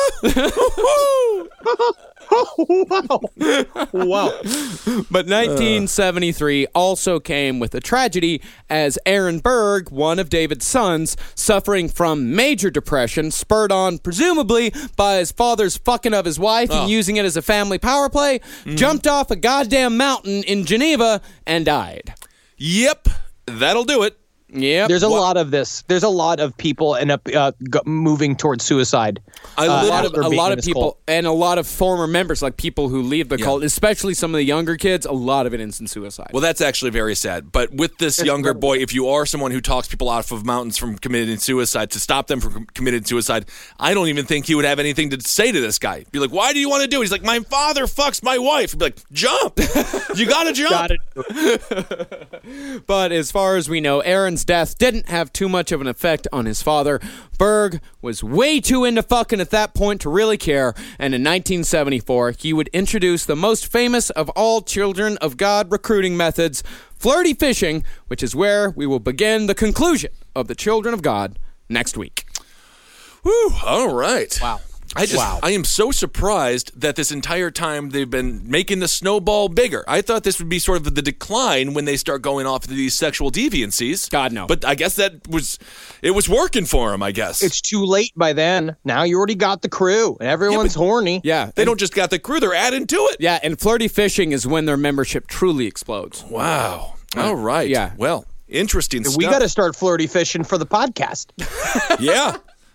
wow. Wow. But nineteen seventy-three also came with a tragedy as Aaron Berg, one of David's sons, suffering from major depression, spurred on presumably by his father's fucking of his wife Oh. and using it as a family power play, jumped off a goddamn mountain in Geneva and died. Yep, that'll do it. Yep. There's a What- lot of this. There's a lot of people end up uh, go- moving towards suicide. I uh, a lot literally- of, after a being lot in of this people cult. and a lot of former members, like people who leave the Yeah. cult, especially some of the younger kids, a lot of it ends in suicide. Well, that's actually very sad. But with this younger boy, if you are someone who talks people off of mountains from committing suicide, to stop them from committing suicide, I don't even think he would have anything to say to this guy. Be like, why do you want to do it? He's like, my father fucks my wife. He'd be like, jump. You got to jump. Got it. But as far as we know, Aaron's death didn't have too much of an effect on his father. Berg was way too into fucking at that point to really care, and in nineteen seventy-four, he would introduce the most famous of all Children of God recruiting methods, flirty fishing, which is where we will begin the conclusion of the Children of God next week. Whew, all right. Wow. I just, Wow. I am so surprised that this entire time they've been making the snowball bigger. I thought this would be sort of the decline when they start going off to these sexual deviancies. God, no. But I guess that was, it was working for them, I guess. It's too late by then. Now you already got the crew. Everyone's horny. Yeah. they and- don't just got the crew, they're adding to it. Yeah, and flirty fishing is when their membership truly explodes. Wow. All right. Yeah. Well, interesting stuff. We got to start flirty fishing for the podcast. Yeah.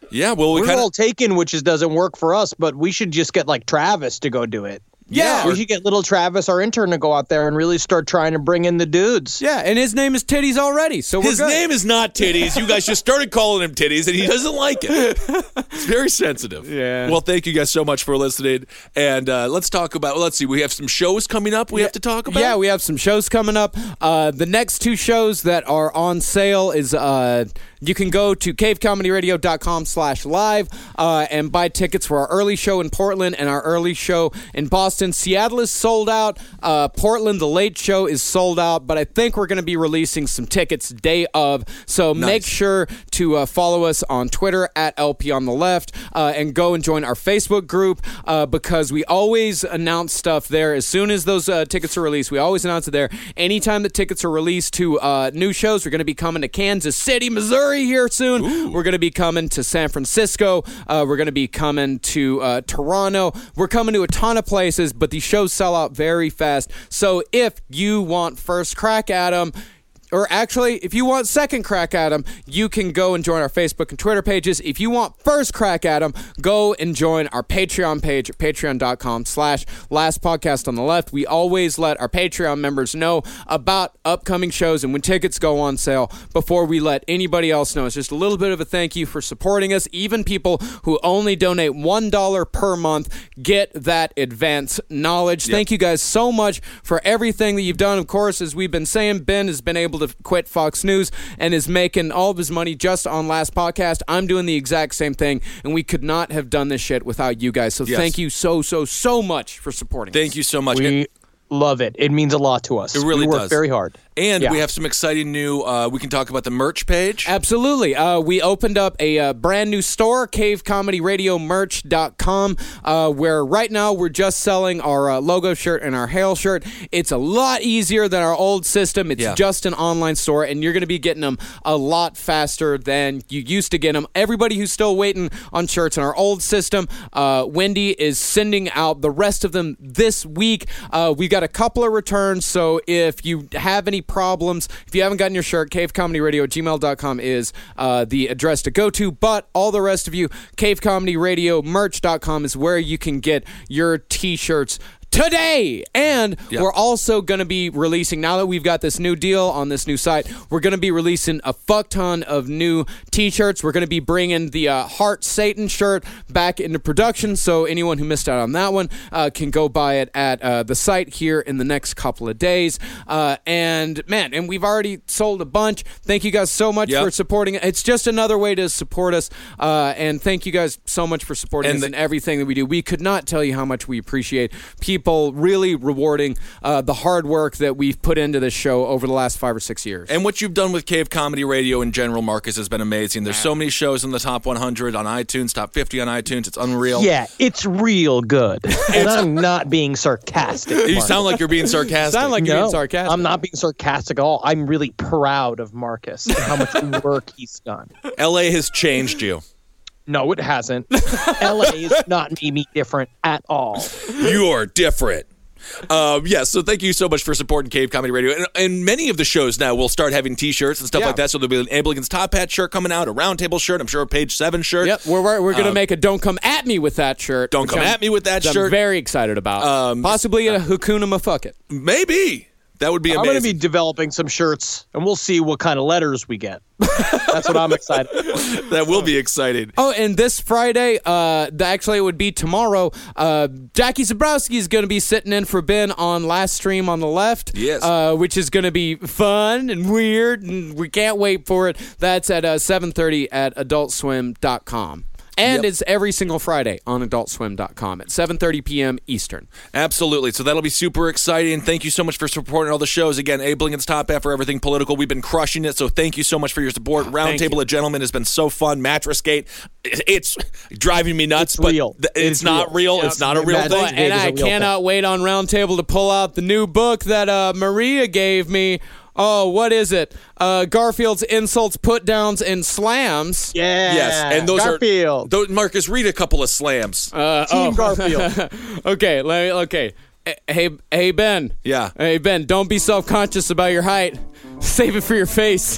Yeah, well, we We're kind all of taken, which is, doesn't work for us, but we should just get like Travis to go do it. Yeah. We should get little Travis, our intern, to go out there and really start trying to bring in the dudes. Yeah, and his name is Titties already, so we're his good. name is not Titties. You guys just started calling him Titties, and he doesn't like it. It's very sensitive. Yeah. Well, thank you guys so much for listening, and uh, let's talk about. Well, let's see. We have some shows coming up. We have to talk about. Yeah, we have some shows coming up. Uh, the next two shows that are on sale is uh, you can go to cavecomedyradio.com slash live uh, and buy tickets for our early show in Portland and our early show in Boston. Seattle is sold out. Uh, Portland, the late show, is sold out, but I think we're going to be releasing some tickets day of. So Nice. make sure to uh, follow us on Twitter at L P on the left uh, and go and join our Facebook group uh, because we always announce stuff there. As soon as those uh, tickets are released, we always announce it there. Anytime that tickets are released to uh, new shows, we're going to be coming to Kansas City, Missouri here soon. Ooh. We're going to be coming to San Francisco. Uh, we're going to be coming to uh, Toronto. We're coming to a ton of places, but these shows sell out very fast. So if you want first crack at them, or actually, if you want second crack at them, you can go and join our Facebook and Twitter pages. If you want first crack at them, go and join our Patreon page at patreon.com slash last podcast on the left. We always let our Patreon members know about upcoming shows and when tickets go on sale before we let anybody else know. It's just a little bit of a thank you for supporting us. Even people who only donate one dollar per month get that advance knowledge. Yep. Thank you guys so much for everything that you've done. Of course, as we've been saying, Ben has been able to quit Fox News and is making all of his money just on Last Podcast. I'm doing the exact same thing, and we could not have done this shit without you guys. So Yes. thank you so, so, so much for supporting Thank us. you so much. We love it. It means a lot to us. It really we work does. very hard. And Yeah. we have some exciting new. Uh, we can talk about the merch page. Absolutely. Uh, we opened up a uh, brand new store, cave comedy radio merch dot com, uh, where right now we're just selling our uh, logo shirt and our hail shirt. It's a lot easier than our old system. It's Yeah. just an online store, and you're going to be getting them a lot faster than you used to get them. Everybody who's still waiting on shirts in our old system, uh, Wendy is sending out the rest of them this week. Uh, we got a couple of returns, so if you have any problems, if you haven't gotten your shirt, cavecomedyradio at gmail dot com is uh, the address to go to, but all the rest of you, cavecomedyradio merch dot com is where you can get your t-shirts today. And Yep. we're also going to be releasing, now that we've got this new deal on this new site, we're going to be releasing a fuck ton of new t-shirts. We're going to be bringing the uh, Heart Satan shirt back into production, so anyone who missed out on that one uh, can go buy it at uh, the site here in the next couple of days. Uh, and man, and we've already sold a bunch. Thank you guys so much Yep. for supporting it. It's just another way to support us. Uh, and thank you guys so much for supporting And us the- in everything that we do. We could not tell you how much we appreciate people really rewarding uh, the hard work that we've put into this show over the last five or six years. And what you've done with Cave Comedy Radio in general, Marcus, has been amazing. There's so many shows in the top one hundred on iTunes, top fifty on iTunes. It's unreal. Yeah, it's real good. And I'm not being sarcastic. You Mark. sound like you're being sarcastic. Sound like you're No, being sarcastic. I'm not being sarcastic at all. I'm really proud of Marcus and how much work he's done. L A has changed you. No, it hasn't. L A is not made me different at all. You're different. Um, yeah, so thank you so much for supporting Cave Comedy Radio. And, and many of the shows now will start having T-shirts and stuff Yeah. like that. So there'll be an Ambligans Top Hat shirt coming out, a Roundtable shirt, I'm sure a Page seven shirt. Yep, we're, we're, we're going to make a Don't Come At Me with that shirt. Don't which Come I'm- At Me with that which shirt. I'm very excited about. Um, Possibly a Hakuna Mafuck It. Maybe. That would be I'm amazing. going to be developing some shirts, and we'll see what kind of letters we get. That's what I'm excited for. That will be exciting. Oh, and this Friday, uh, th- actually it would be tomorrow, uh, Jackie Zabrowski is going to be sitting in for Ben on Last Stream on the Left. Yes. Uh, which is going to be fun and weird, and we can't wait for it. That's at uh, seven thirty at adult swim dot com. And Yep. it's every single Friday on adult swim dot com at seven thirty p.m. Eastern. Absolutely. So that'll be super exciting. Thank you so much for supporting all the shows. Again, Abe Lincoln's Top Hat for everything political. We've been crushing it, so thank you so much for your support. thank Roundtable you. of Gentlemen has been so fun. Mattress Gate, it's driving me nuts, It's but real. th- it's, It's not real. real. Yeah. It's not a real Imagine thing. it. And is a I real cannot wait on Roundtable to pull out the new book that uh, Maria gave me. Oh, what is it? Uh, Garfield's Insults, Put Downs, and Slams. Yeah. Yes, and those Garfield. are those, Marcus, read a couple of slams. Uh, Team oh. Garfield. Okay, let me, okay. Hey, hey, Ben. Yeah. Hey, Ben, don't be self-conscious about your height. Save it for your face.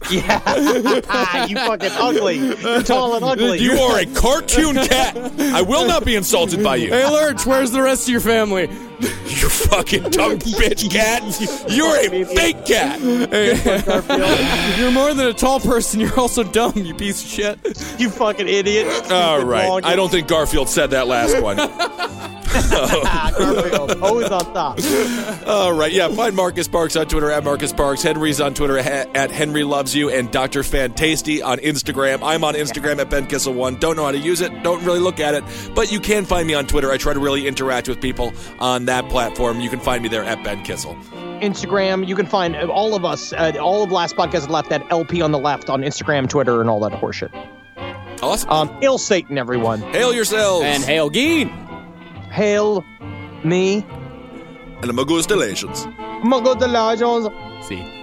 Yeah. You fucking ugly. You're tall and ugly. You are a cartoon cat. I will not be insulted by you. Hey, Lurch, where's the rest of your family? You fucking dumb bitch cat. You're a fake cat. Hey, you're more than a tall person. You're also dumb, you piece of shit. You fucking idiot. All right. I don't think Garfield said that last one. Garfield, always on top. All right. Yeah, find Marcus Parks on Twitter at Marcus Parks. Henry's on Twitter at, at Henry Loves You, and Doctor Fantasty on Instagram. I'm on Instagram at Ben Kissel one. Don't know how to use it. Don't really look at it. But you can find me on Twitter. I try to really interact with people on that platform. You can find me there at Ben Kissel. Instagram, you can find all of us, uh, all of Last Podcast Left at L P on the left on Instagram, Twitter, and all that horseshit. Awesome. Um, hail Satan, everyone. Hail yourselves. And hail Geen. Hail me. And Magustalations. Magustalations. See.